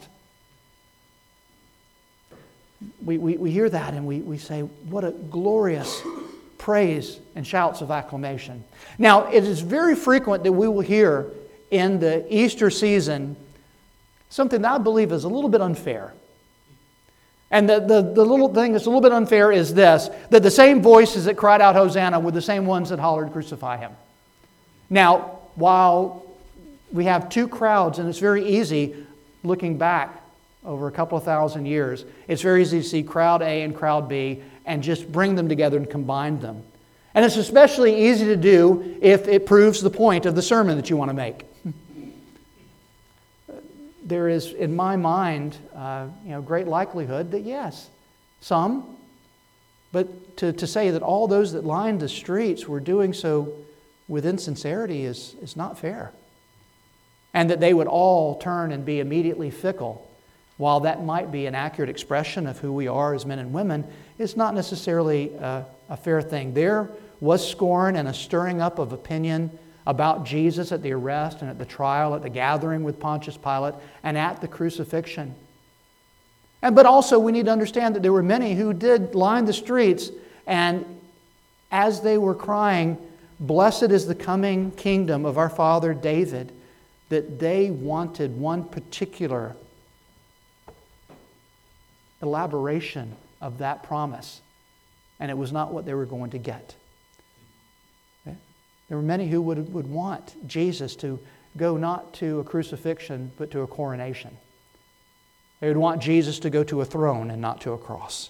We, we, we hear that and we, we say, what a glorious praise and shouts of acclamation. Now, it is very frequent that we will hear in the Easter season something that I believe is a little bit unfair. And the, the, the little thing that's a little bit unfair is this, that the same voices that cried out Hosanna were the same ones that hollered crucify him. Now, while we have two crowds, and it's very easy looking back over a couple of thousand years, it's very easy to see crowd A and crowd B and just bring them together and combine them. And it's especially easy to do if it proves the point of the sermon that you want to make. There is, in my mind, uh, you know, great likelihood that yes, some, but to, to say that all those that lined the streets were doing so with insincerity is, is not fair. And that they would all turn and be immediately fickle, while that might be an accurate expression of who we are as men and women, is not necessarily a, a fair thing. There was scorn and a stirring up of opinion about Jesus at the arrest and at the trial, at the gathering with Pontius Pilate, and at the crucifixion. And but also we need to understand that there were many who did line the streets, and as they were crying, blessed is the coming kingdom of our father David, that they wanted one particular elaboration of that promise, and it was not what they were going to get. There were many who would, would want Jesus to go not to a crucifixion, but to a coronation. They would want Jesus to go to a throne and not to a cross.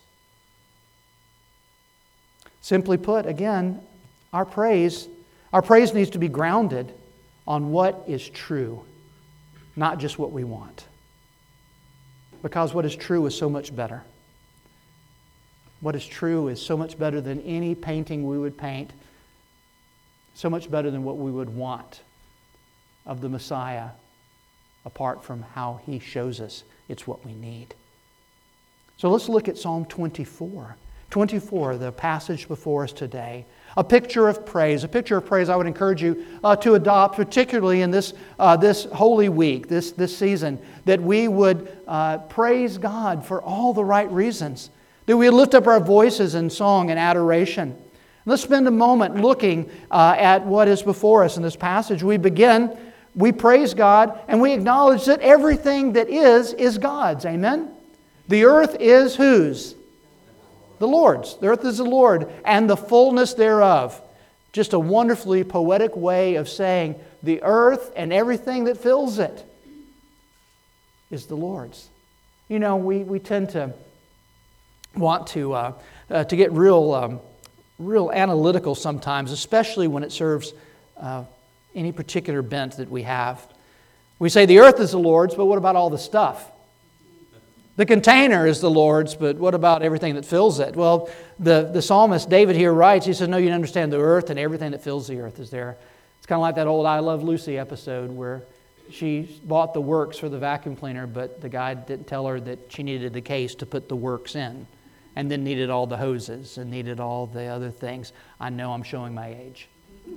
Simply put, again, our praise, our praise needs to be grounded on what is true, not just what we want. Because what is true is so much better. What is true is so much better than any painting we would paint, so much better than what we would want of the Messiah, apart from how He shows us it's what we need. So let's look at Psalm twenty-four. twenty-four, the passage before us today. A picture of praise. A picture of praise I would encourage you uh, to adopt, particularly in this, uh, this Holy Week, this, this season, that we would uh, praise God for all the right reasons. That we would lift up our voices in song and adoration. Let's spend a moment looking uh, at what is before us in this passage. We begin, we praise God, and we acknowledge that everything that is, is God's. Amen? The earth is whose? The Lord's. The earth is the Lord, and the fullness thereof. Just a wonderfully poetic way of saying the earth and everything that fills it is the Lord's. You know, we, we tend to want to uh, uh, to get real um, real analytical sometimes, especially when it serves uh, any particular bent that we have. We say the earth is the Lord's, but what about all the stuff? The container is the Lord's, but what about everything that fills it? Well, the, the psalmist David here writes, he says, no, you don't understand, the earth and everything that fills the earth is there. It's kind of like that old I Love Lucy episode where she bought the works for the vacuum cleaner, but the guy didn't tell her that she needed the case to put the works in, and then needed all the hoses and needed all the other things. I know I'm showing my age.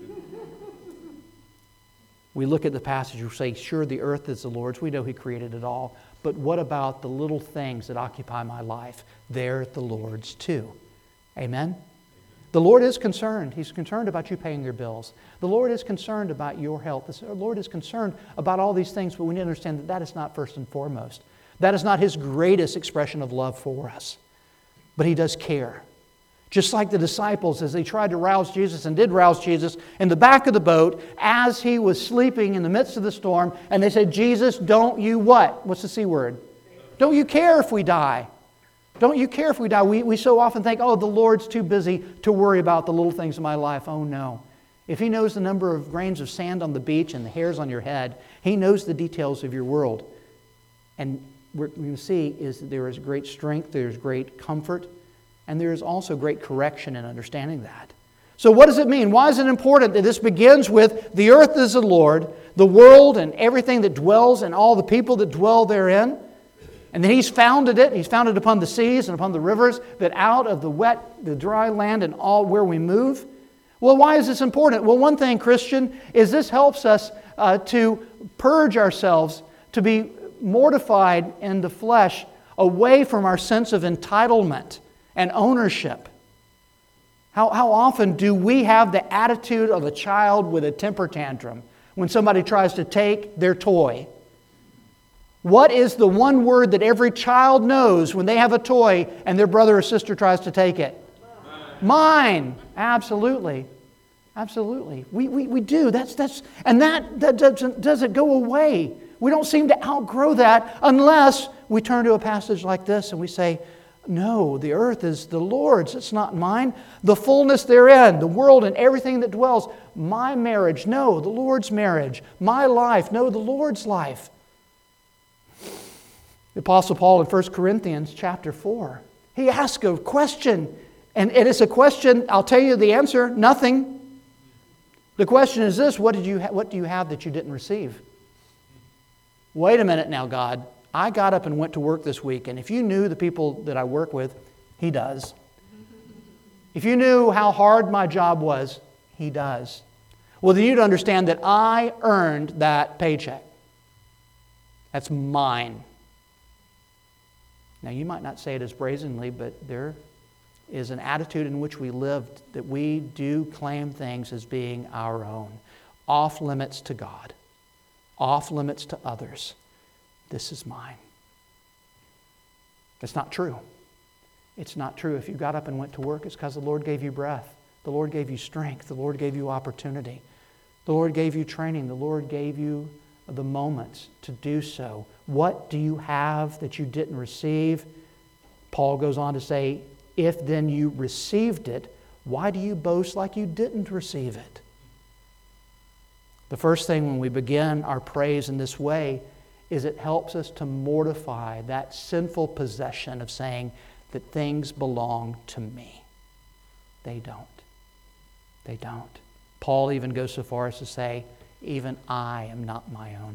We look at the passage and say, sure, the earth is the Lord's. We know He created it all. But what about the little things that occupy my life? They're the Lord's too. Amen? The Lord is concerned. He's concerned about you paying your bills. The Lord is concerned about your health. The Lord is concerned about all these things, but we need to understand that that is not first and foremost. That is not His greatest expression of love for us. But He does care. Just like the disciples, as they tried to rouse Jesus and did rouse Jesus in the back of the boat as He was sleeping in the midst of the storm, and they said, Jesus, don't you what? What's the C word? Don't you care if we die? Don't you care if we die? We, we so often think, oh, the Lord's too busy to worry about the little things in my life. Oh, no. If He knows the number of grains of sand on the beach and the hairs on your head, He knows the details of your world. And what we can see is that there is great strength, there is great comfort, and there is also great correction in understanding that. So what does it mean? Why is it important that this begins with the earth is the Lord, the world and everything that dwells and all the people that dwell therein? And then He's founded it. He's founded upon the seas and upon the rivers, that out of the wet, the dry land and all where we move. Well, why is this important? Well, one thing, Christian, is this helps us uh, to purge ourselves, to be mortified in the flesh, away from our sense of entitlement and ownership. How, how often do we have the attitude of a child with a temper tantrum when somebody tries to take their toy? What is the one word that every child knows when they have a toy and their brother or sister tries to take it? Mine. Mine. Absolutely. Absolutely. We, we, we do. That's, that's, and that, that doesn't, doesn't go away. We don't seem to outgrow that unless we turn to a passage like this and we say, no, the earth is the Lord's, it's not mine. The fullness therein, the world and everything that dwells. My marriage, no, the Lord's marriage. My life, no, the Lord's life. The Apostle Paul in First Corinthians chapter four, he asks a question, and it is a question, I'll tell you the answer, nothing. The question is this, what did you ha- what do you have that you didn't receive? Wait a minute now, God. I got up and went to work this week, and if you knew the people that I work with, He does. If you knew how hard my job was, He does. Well, then you'd understand that I earned that paycheck. That's mine. Now, you might not say it as brazenly, but there is an attitude in which we live that we do claim things as being our own. Off limits to God. Off limits to others. This is mine. It's not true. It's not true. If you got up and went to work, it's because the Lord gave you breath. The Lord gave you strength. The Lord gave you opportunity. The Lord gave you training. The Lord gave you the moments to do so. What do you have that you didn't receive? Paul goes on to say, if then you received it, why do you boast like you didn't receive it? The first thing when we begin our praise in this way is it helps us to mortify that sinful possession of saying that things belong to me. They don't. They don't. Paul even goes so far as to say, even I am not my own.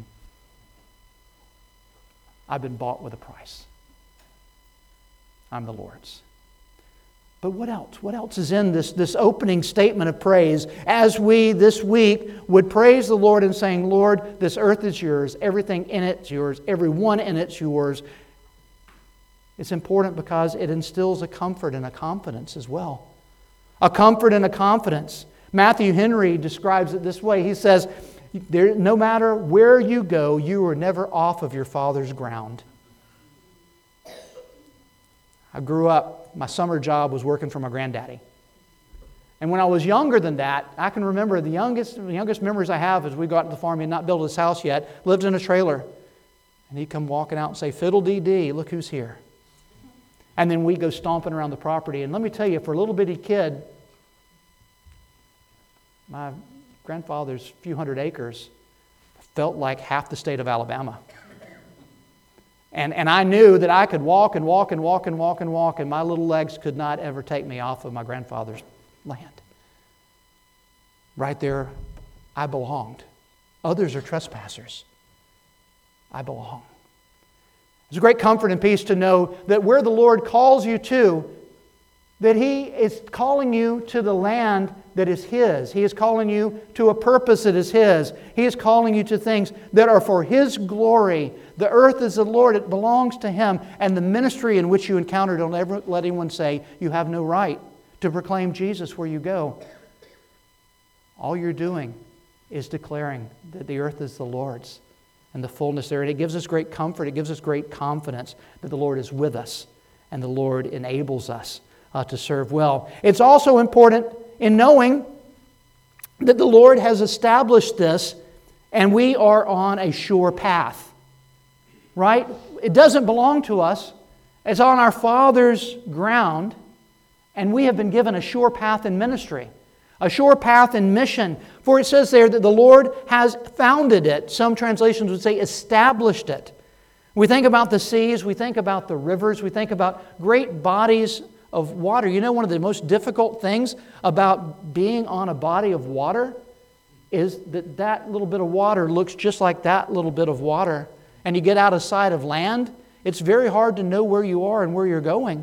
I've been bought with a price. I'm the Lord's. But what else? What else is in this, this opening statement of praise as we this week would praise the Lord in saying, Lord, this earth is yours, everything in it's yours, everyone in it's yours. It's important because it instills a comfort and a confidence as well. A comfort and a confidence. Matthew Henry describes it this way. He says, there, no matter where you go, you are never off of your Father's ground. I grew up, my summer job was working for my granddaddy. And when I was younger than that, I can remember the youngest, the youngest memories I have is we got to the farm. He had not built his house yet, lived in a trailer. And he'd come walking out and say, "Fiddle-dee-dee, look who's here." And then we'd go stomping around the property. And let me tell you, for a little bitty kid, my grandfather's few hundred acres felt like half the state of Alabama. And, and I knew that I could walk and walk and walk and walk and walk, and my little legs could not ever take me off of my grandfather's land. Right there, I belonged. Others are trespassers. I belong. It's a great comfort and peace to know that where the Lord calls you to, that He is calling you to the land that is His. He is calling you to a purpose that is His. He is calling you to things that are for His glory. The earth is the Lord. It belongs to Him. And the ministry in which you encounter, don't ever let anyone say you have no right to proclaim Jesus where you go. All you're doing is declaring that the earth is the Lord's and the fullness there. And it gives us great comfort. It gives us great confidence that the Lord is with us and the Lord enables us uh, to serve well. It's also important in knowing that the Lord has established this and we are on a sure path. Right? It doesn't belong to us. It's on our Father's ground, and we have been given a sure path in ministry, a sure path in mission. For it says there that the Lord has founded it. Some translations would say established it. We think about the seas, we think about the rivers, we think about great bodies of water. You know, one of the most difficult things about being on a body of water is that that little bit of water looks just like that little bit of water. And you get out of sight of land, it's very hard to know where you are and where you're going.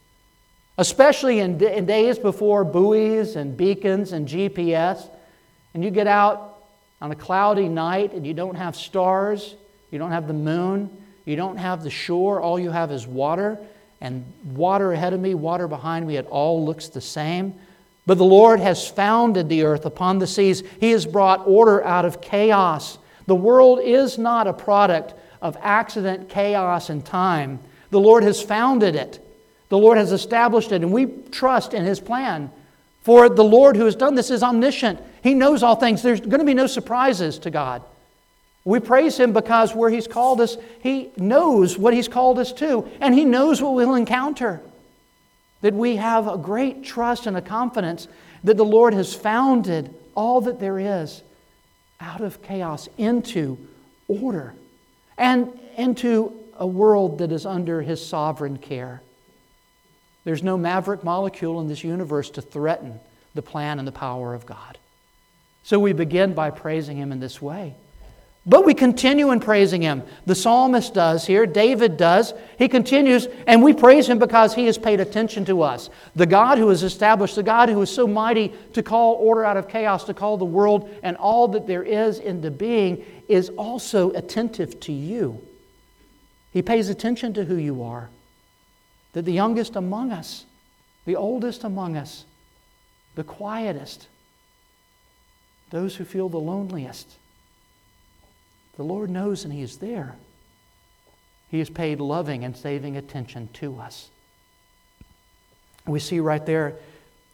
Especially in, in days before buoys and beacons and G P S. And you get out on a cloudy night and you don't have stars, you don't have the moon, you don't have the shore, all you have is water. And water ahead of me, water behind me, it all looks the same. But the Lord has founded the earth upon the seas. He has brought order out of chaos. The world is not a product of accident, chaos, and time. The Lord has founded it. The Lord has established it, and we trust in His plan. For the Lord who has done this is omniscient. He knows all things. There's going to be no surprises to God. We praise Him because where He's called us, He knows what He's called us to, and He knows what we'll encounter. That we have a great trust and a confidence that the Lord has founded all that there is out of chaos into order and into a world that is under His sovereign care. There's no maverick molecule in this universe to threaten the plan and the power of God. So we begin by praising Him in this way. But we continue in praising Him. The psalmist does here. David does. He continues, and we praise Him because He has paid attention to us. The God who has established, the God who is so mighty to call order out of chaos, to call the world and all that there is into being, is also attentive to you. He pays attention to who you are. That the youngest among us, the oldest among us, the quietest, those who feel the loneliest, the Lord knows and He is there. He has paid loving and saving attention to us. We see right there, it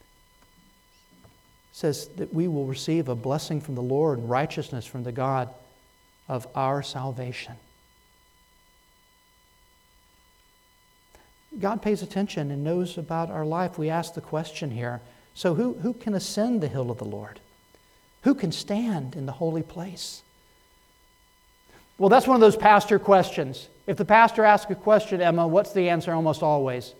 says that we will receive a blessing from the Lord and righteousness from the God of our salvation. God pays attention and knows about our life. We ask the question here, so who, who can ascend the hill of the Lord? Who can stand in the holy place? Well, that's one of those pastor questions. If the pastor asks a question, Emma, what's the answer almost always?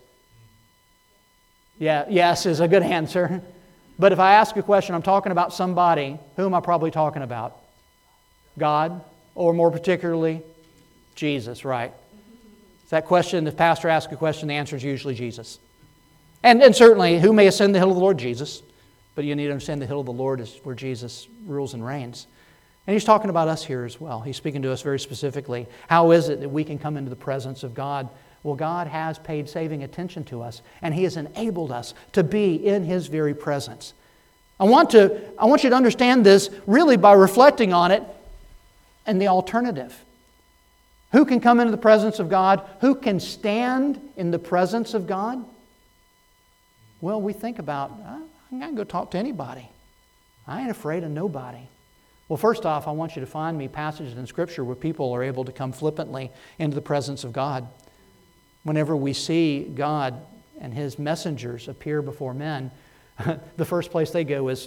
Yeah, yes is a good answer. But if I ask a question, I'm talking about somebody, who am I probably talking about? God, or more particularly, Jesus, right? That question, if the pastor asks a question, the answer is usually Jesus. And, and certainly, who may ascend the hill of the Lord? Jesus. But you need to understand the hill of the Lord is where Jesus rules and reigns. And He's talking about us here as well. He's speaking to us very specifically. How is it that we can come into the presence of God? Well, God has paid saving attention to us, and He has enabled us to be in His very presence. I want to, I want you to understand this really by reflecting on it and the alternative. Who can come into the presence of God? Who can stand in the presence of God? Well, we think about, I'm going to go talk to anybody. I ain't afraid of nobody. Well, first off, I want you to find me passages in Scripture where people are able to come flippantly into the presence of God. Whenever we see God and His messengers appear before men, the first place they go is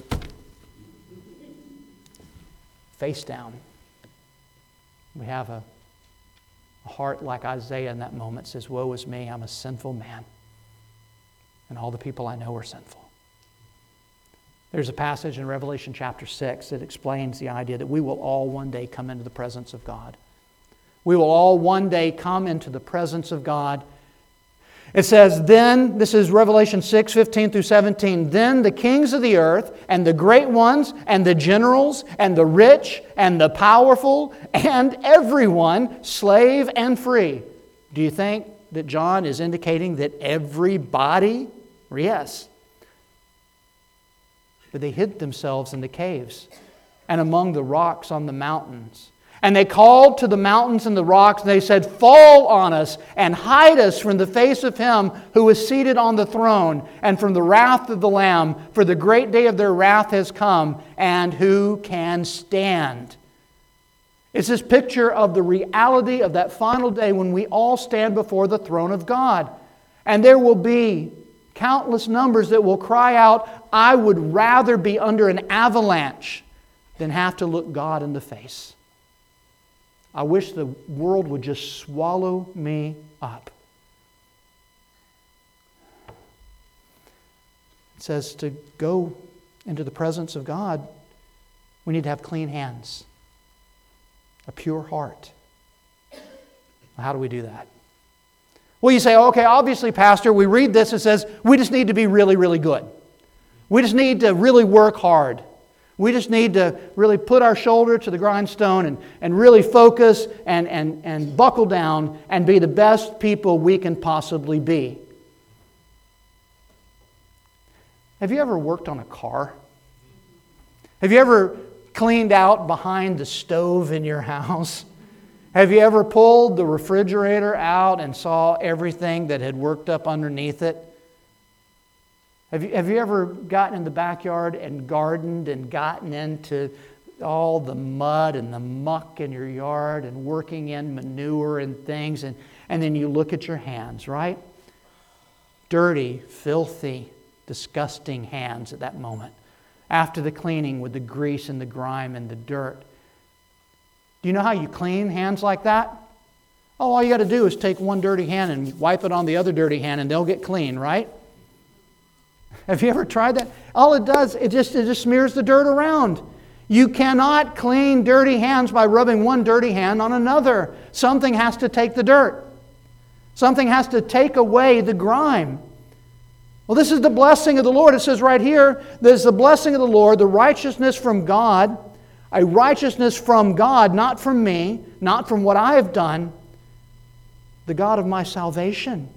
face down. We have a, a heart like Isaiah in that moment says, woe is me, I'm a sinful man. And all the people I know are sinful. There's a passage in Revelation chapter six that explains the idea that we will all one day come into the presence of God. We will all one day come into the presence of God. It says, then, this is Revelation six, fifteen through seventeen, then the kings of the earth and the great ones and the generals and the rich and the powerful and everyone, slave and free. Do you think that John is indicating that everybody? Yes. But they hid themselves in the caves and among the rocks on the mountains. And they called to the mountains and the rocks, and they said, fall on us and hide us from the face of Him who is seated on the throne and from the wrath of the Lamb, for the great day of their wrath has come, and who can stand? It's this picture of the reality of that final day when we all stand before the throne of God. And there will be countless numbers that will cry out, I would rather be under an avalanche than have to look God in the face. I wish the world would just swallow me up. It says to go into the presence of God, we need to have clean hands, a pure heart. How do we do that? Well, you say, okay, obviously, Pastor, we read this and it says we just need to be really, really good. We just need to really work hard. We just need to really put our shoulder to the grindstone and, and really focus and, and, and buckle down and be the best people we can possibly be. Have you ever worked on a car? Have you ever cleaned out behind the stove in your house? Have you ever pulled the refrigerator out and saw everything that had worked up underneath it? Have you, have you ever gotten in the backyard and gardened and gotten into all the mud and the muck in your yard and working in manure and things, and, and then you look at your hands, right? Dirty, filthy, disgusting hands at that moment. After the cleaning with the grease and the grime and the dirt. Do you know how you clean hands like that? Oh, all you got to do is take one dirty hand and wipe it on the other dirty hand and they'll get clean, right? Have you ever tried that? All it does, it just, it just smears the dirt around. You cannot clean dirty hands by rubbing one dirty hand on another. Something has to take the dirt. Something has to take away the grime. Well, this is the blessing of the Lord. It says right here, there's the blessing of the Lord, the righteousness from God, a righteousness from God, not from me, not from what I have done, the God of my salvation.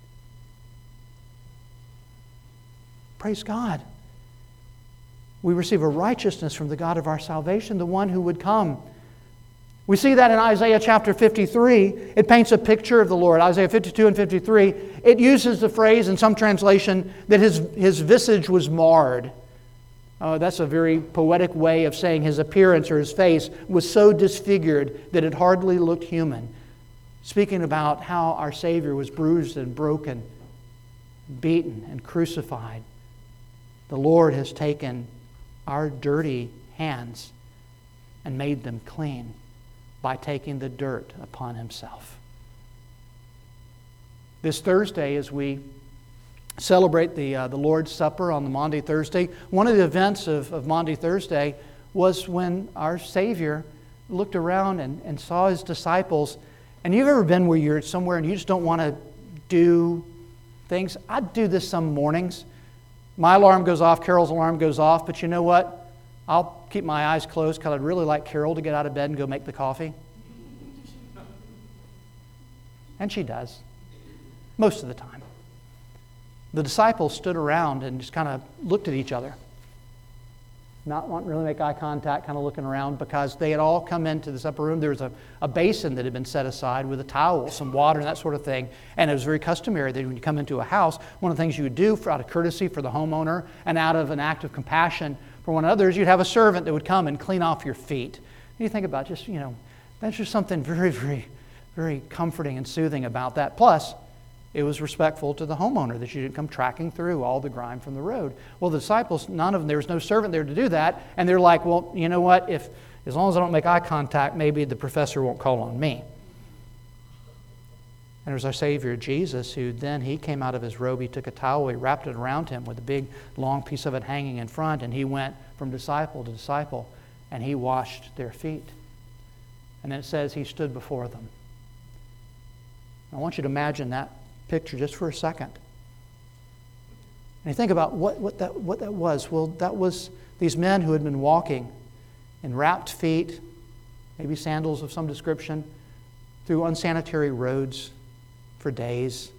Praise God. We receive a righteousness from the God of our salvation, the one who would come. We see that in Isaiah chapter fifty-three. It paints a picture of the Lord. Isaiah fifty-two and fifty-three. It uses the phrase in some translation that his, his visage was marred. Uh, that's a very poetic way of saying his appearance or his face was so disfigured that it hardly looked human. Speaking about how our Savior was bruised and broken, beaten and crucified. The Lord has taken our dirty hands and made them clean by taking the dirt upon Himself. This Thursday, as we celebrate the, uh, the Lord's Supper on the Maundy Thursday, one of the events of, of Maundy Thursday was when our Savior looked around and, and saw His disciples. And you've ever been where you're somewhere and you just don't want to do things? I do this some mornings. My alarm goes off, Carol's alarm goes off, but you know what? I'll keep my eyes closed because I'd really like Carol to get out of bed and go make the coffee. And she does, most of the time. The disciples stood around and just kind of looked at each other. not wanting to really make eye contact, kind of looking around, because they had all come into this upper room. There was a, a basin that had been set aside with a towel, some water, and that sort of thing. And it was very customary that when you come into a house, one of the things you would do for, out of courtesy for the homeowner and out of an act of compassion for one another, is you'd have a servant that would come and clean off your feet. And you think about just, you know, that's just something very, very, very comforting and soothing about that. Plus, it was respectful to the homeowner that you didn't come tracking through all the grime from the road. Well, the disciples, none of them, there was no servant there to do that. And they're like, well, you know what? If as long as I don't make eye contact, maybe the professor won't call on me. And it was our Savior, Jesus, who then, he came out of his robe, he took a towel, he wrapped it around him with a big, long piece of it hanging in front, and he went from disciple to disciple, and he washed their feet. And then it says he stood before them. I want you to imagine that picture just for a second. And you think about what, what, that, what that was. Well, that was these men who had been walking in wrapped feet, maybe sandals of some description, through unsanitary roads for days.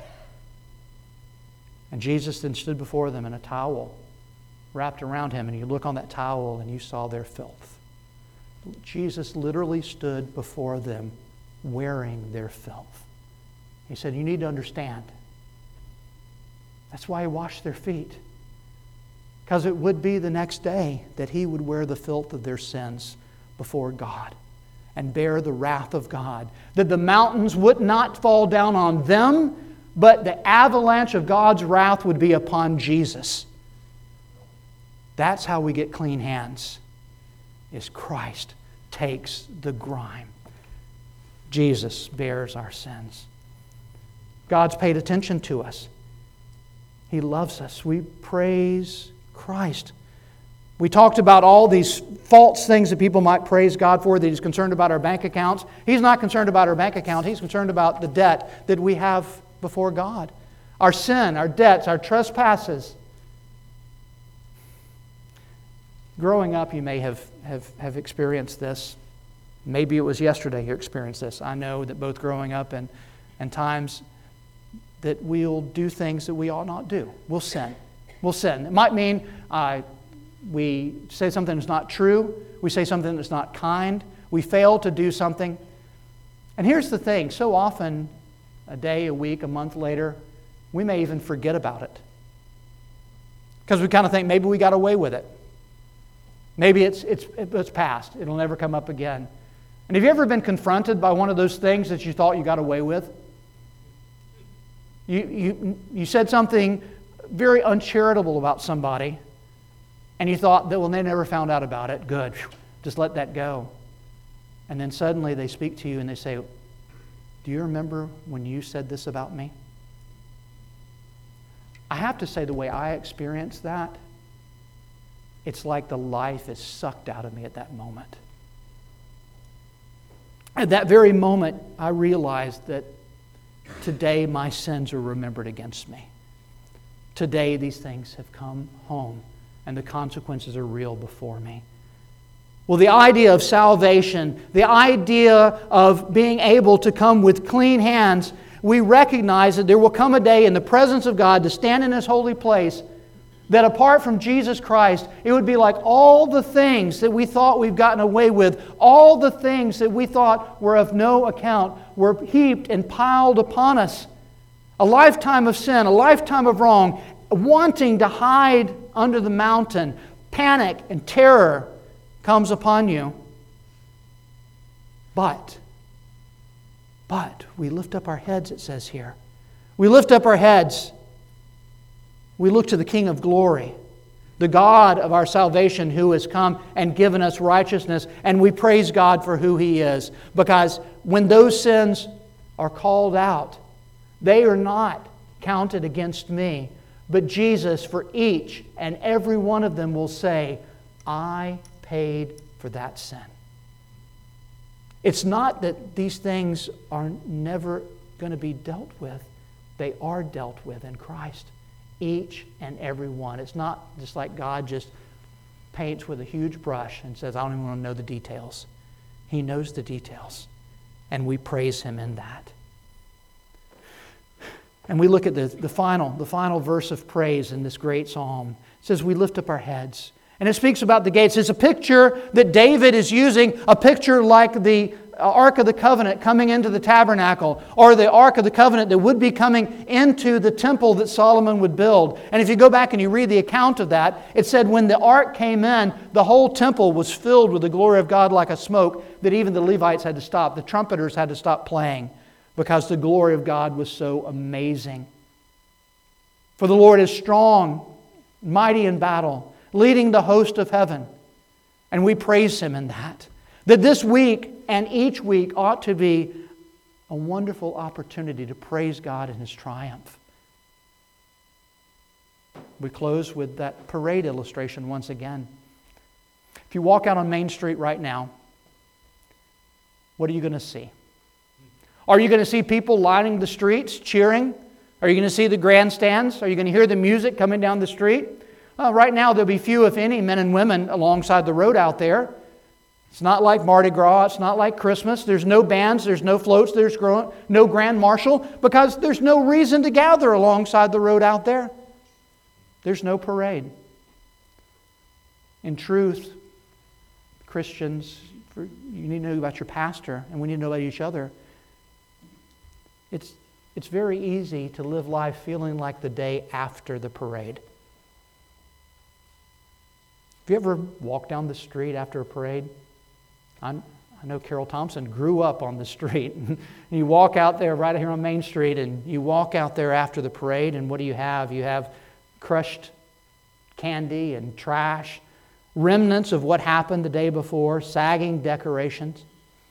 And Jesus then stood before them in a towel wrapped around him, and you look on that towel and you saw their filth. Jesus literally stood before them wearing their filth. He said, you need to understand. That's why he washed their feet. Because it would be the next day that he would wear the filth of their sins before God and bear the wrath of God. That the mountains would not fall down on them, but the avalanche of God's wrath would be upon Jesus. That's how we get clean hands, is Christ takes the grime. Jesus bears our sins. God's paid attention to us. He loves us. We praise Christ. We talked about all these false things that people might praise God for, that He's concerned about our bank accounts. He's not concerned about our bank account. He's concerned about the debt that we have before God. Our sin, our debts, our trespasses. Growing up, you may have, have, have experienced this. Maybe it was yesterday you experienced this. I know that both growing up and, and times that we'll do things that we ought not do. We'll sin. We'll sin. It might mean uh, we say something that's not true. We say something that's not kind. We fail to do something. And here's the thing. So often, a day, a week, a month later, we may even forget about it. Because we kind of think maybe we got away with it. Maybe it's, it's, it's past. It'll never come up again. And have you ever been confronted by one of those things that you thought you got away with? You, you, you said something very uncharitable about somebody, and you thought that, well, they never found out about it. Good. Just let that go. And then suddenly they speak to you and they say, do you remember when you said this about me? I have to say, the way I experienced that, it's like the life is sucked out of me at that moment. At that very moment, I realized that today my sins are remembered against me. Today these things have come home, and the consequences are real before me. Well, the idea of salvation, the idea of being able to come with clean hands, we recognize that there will come a day in the presence of God to stand in His holy place that apart from Jesus Christ, it would be like all the things that we thought we've gotten away with, all the things that we thought were of no account, were heaped and piled upon us. A lifetime of sin, a lifetime of wrong, wanting to hide under the mountain, panic and terror comes upon you. But, but, we lift up our heads, it says here. We lift up our heads. We look to the King of glory, the God of our salvation, who has come and given us righteousness, and we praise God for who He is. Because when those sins are called out, they are not counted against me, but Jesus, for each and every one of them, will say, I paid for that sin. It's not that these things are never going to be dealt with. They are dealt with in Christ. Each and every one. It's not just like God just paints with a huge brush and says, I don't even want to know the details. He knows the details. And we praise Him in that. And we look at the, the final, the final verse of praise in this great psalm. It says, we lift up our heads. And it speaks about the gates. It's a picture that David is using, a picture like the Ark of the Covenant coming into the tabernacle, or the Ark of the Covenant that would be coming into the temple that Solomon would build. And if you go back and you read the account of that, it said when the Ark came in, the whole temple was filled with the glory of God like a smoke, that even the Levites had to stop. The trumpeters had to stop playing because the glory of God was so amazing. For the Lord is strong, mighty in battle, leading the host of heaven. And we praise Him in that. That this week and each week ought to be a wonderful opportunity to praise God in His triumph. We close with that parade illustration once again. If you walk out on Main Street right now, what are you going to see? Are you going to see people lining the streets, cheering? Are you going to see the grandstands? Are you going to hear the music coming down the street? Well, right now there'll be few, if any, men and women alongside the road out there. It's not like Mardi Gras. It's not like Christmas. There's no bands. There's no floats. There's no grand marshal because there's no reason to gather alongside the road out there. There's no parade. In truth, Christians, you need to know about your pastor, and we need to know about each other. It's, it's very easy to live life feeling like the day after the parade. Have you ever walked down the street after a parade? I'm, I know Carol Thompson grew up on the street. And you walk out there right here on Main Street, and you walk out there after the parade, and what do you have? You have crushed candy and trash, remnants of what happened the day before, sagging decorations.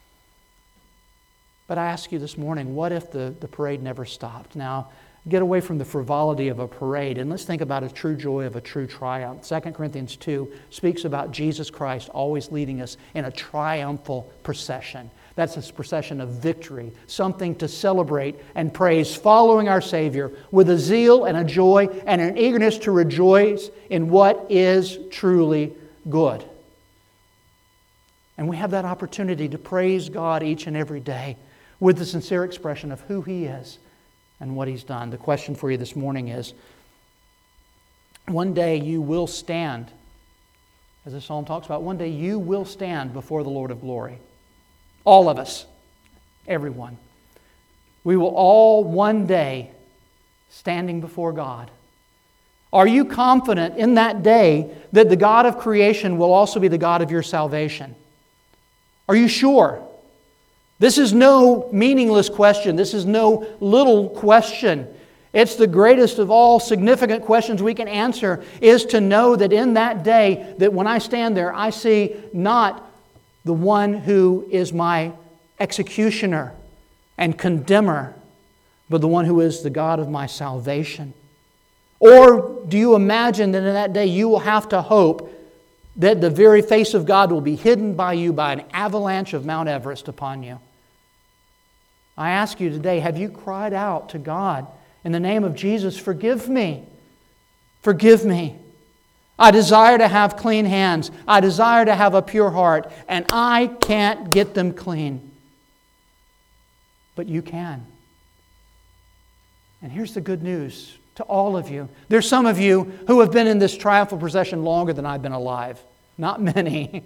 But I ask you this morning, what if the, the parade never stopped? Now, get away from the frivolity of a parade and let's think about a true joy of a true triumph. Second Corinthians two speaks about Jesus Christ always leading us in a triumphal procession. That's a procession of victory, something to celebrate and praise, following our Savior with a zeal and a joy and an eagerness to rejoice in what is truly good. And we have that opportunity to praise God each and every day with the sincere expression of who He is and what He's done. The question for you this morning is, one day you will stand, as the psalm talks about, one day you will stand before the Lord of glory. All of us, everyone. We will all one day standing before God. Are you confident in that day that the God of creation will also be the God of your salvation? Are you sure? This is no meaningless question. This is no little question. It's the greatest of all significant questions we can answer, is to know that in that day, that when I stand there, I see not the one who is my executioner and condemner, but the one who is the God of my salvation. Or do you imagine that in that day you will have to hope that the very face of God will be hidden by you by an avalanche of Mount Everest upon you? I ask you today, have you cried out to God in the name of Jesus, forgive me, forgive me. I desire to have clean hands. I desire to have a pure heart, and I can't get them clean. But you can. And here's the good news to all of you. There's some of you who have been in this triumphal procession longer than I've been alive. Not many,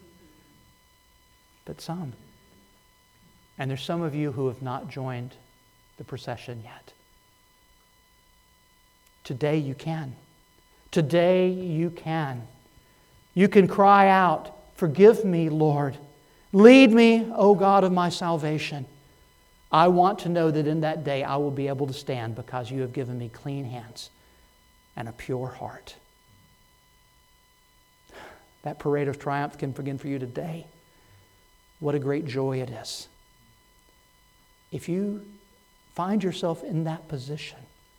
but some. And there's some of you who have not joined the procession yet. Today you can. Today you can. You can cry out, forgive me, Lord. Lead me, O God of my salvation. I want to know that in that day I will be able to stand because you have given me clean hands and a pure heart. That parade of triumph can begin for you today. What a great joy it is. If you find yourself in that position,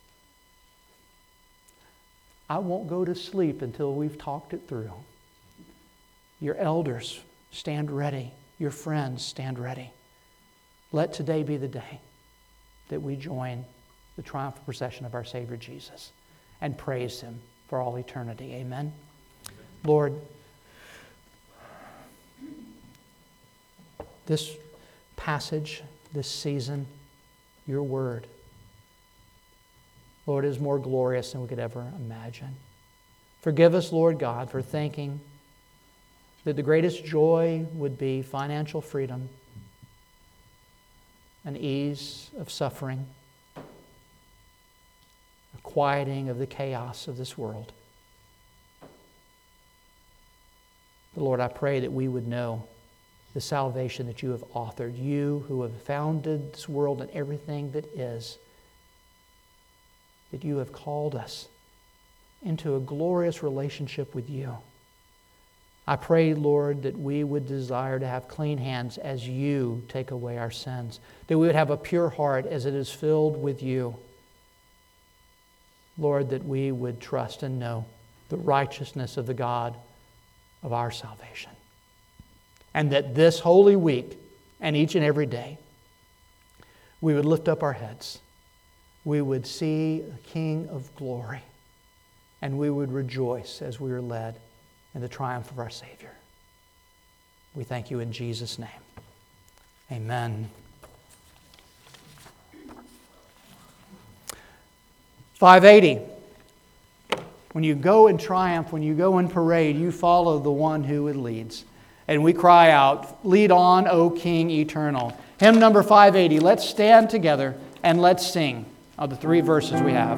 I won't go to sleep until we've talked it through. Your elders, stand ready. Your friends, stand ready. Let today be the day that we join the triumphal procession of our Savior Jesus and praise Him for all eternity. Amen. Lord, this passage, this season, your word, Lord, is more glorious than we could ever imagine. Forgive us, Lord God, for thinking that the greatest joy would be financial freedom, an ease of suffering, a quieting of the chaos of this world. But Lord, I pray that we would know the salvation that you have authored, you who have founded this world and everything that is, that you have called us into a glorious relationship with you. I pray, Lord, that we would desire to have clean hands as you take away our sins, that we would have a pure heart as it is filled with you. Lord, that we would trust and know the righteousness of the God of our salvation. And that this holy week and each and every day, we would lift up our heads. We would see the King of glory. And we would rejoice as we are led in the triumph of our Savior. We thank you in Jesus' name. Amen. five eighty. When you go in triumph, when you go in parade, you follow the one who leads. And we cry out, "Lead on, O King eternal." Hymn number five eighty. Let's stand together and let's sing of the three verses we have.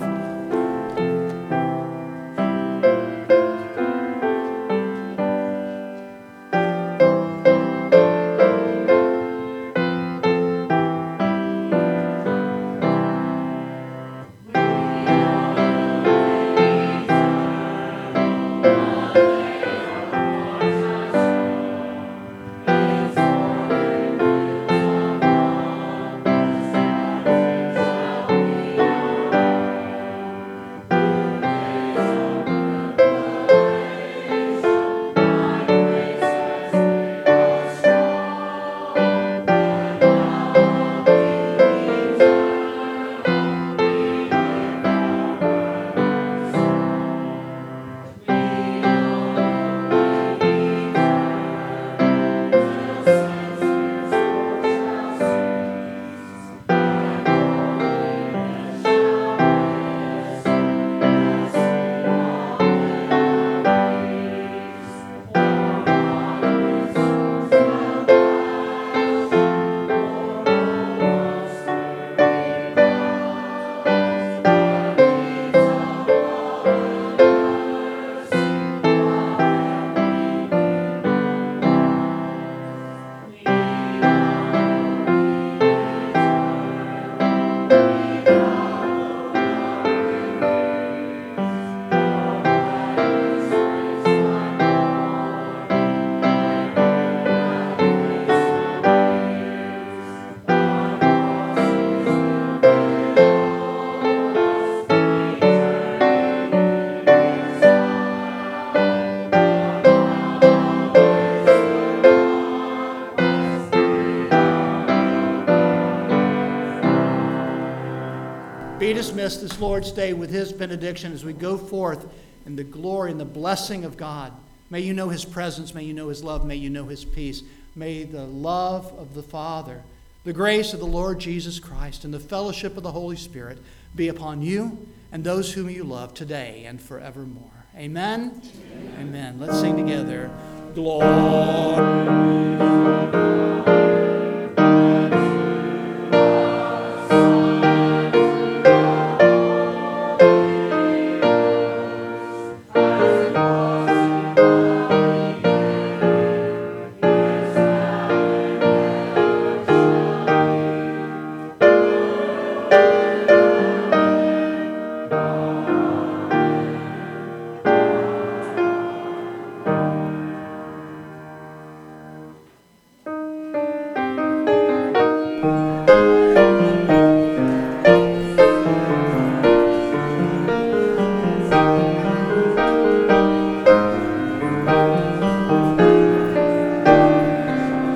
Be dismissed this Lord's Day with his benediction as we go forth in the glory and the blessing of God. May you know his presence. May you know his love. May you know his peace. May the love of the Father, the grace of the Lord Jesus Christ, and the fellowship of the Holy Spirit be upon you and those whom you love today and forevermore. Amen? Amen. Amen. Let's sing together. Glory.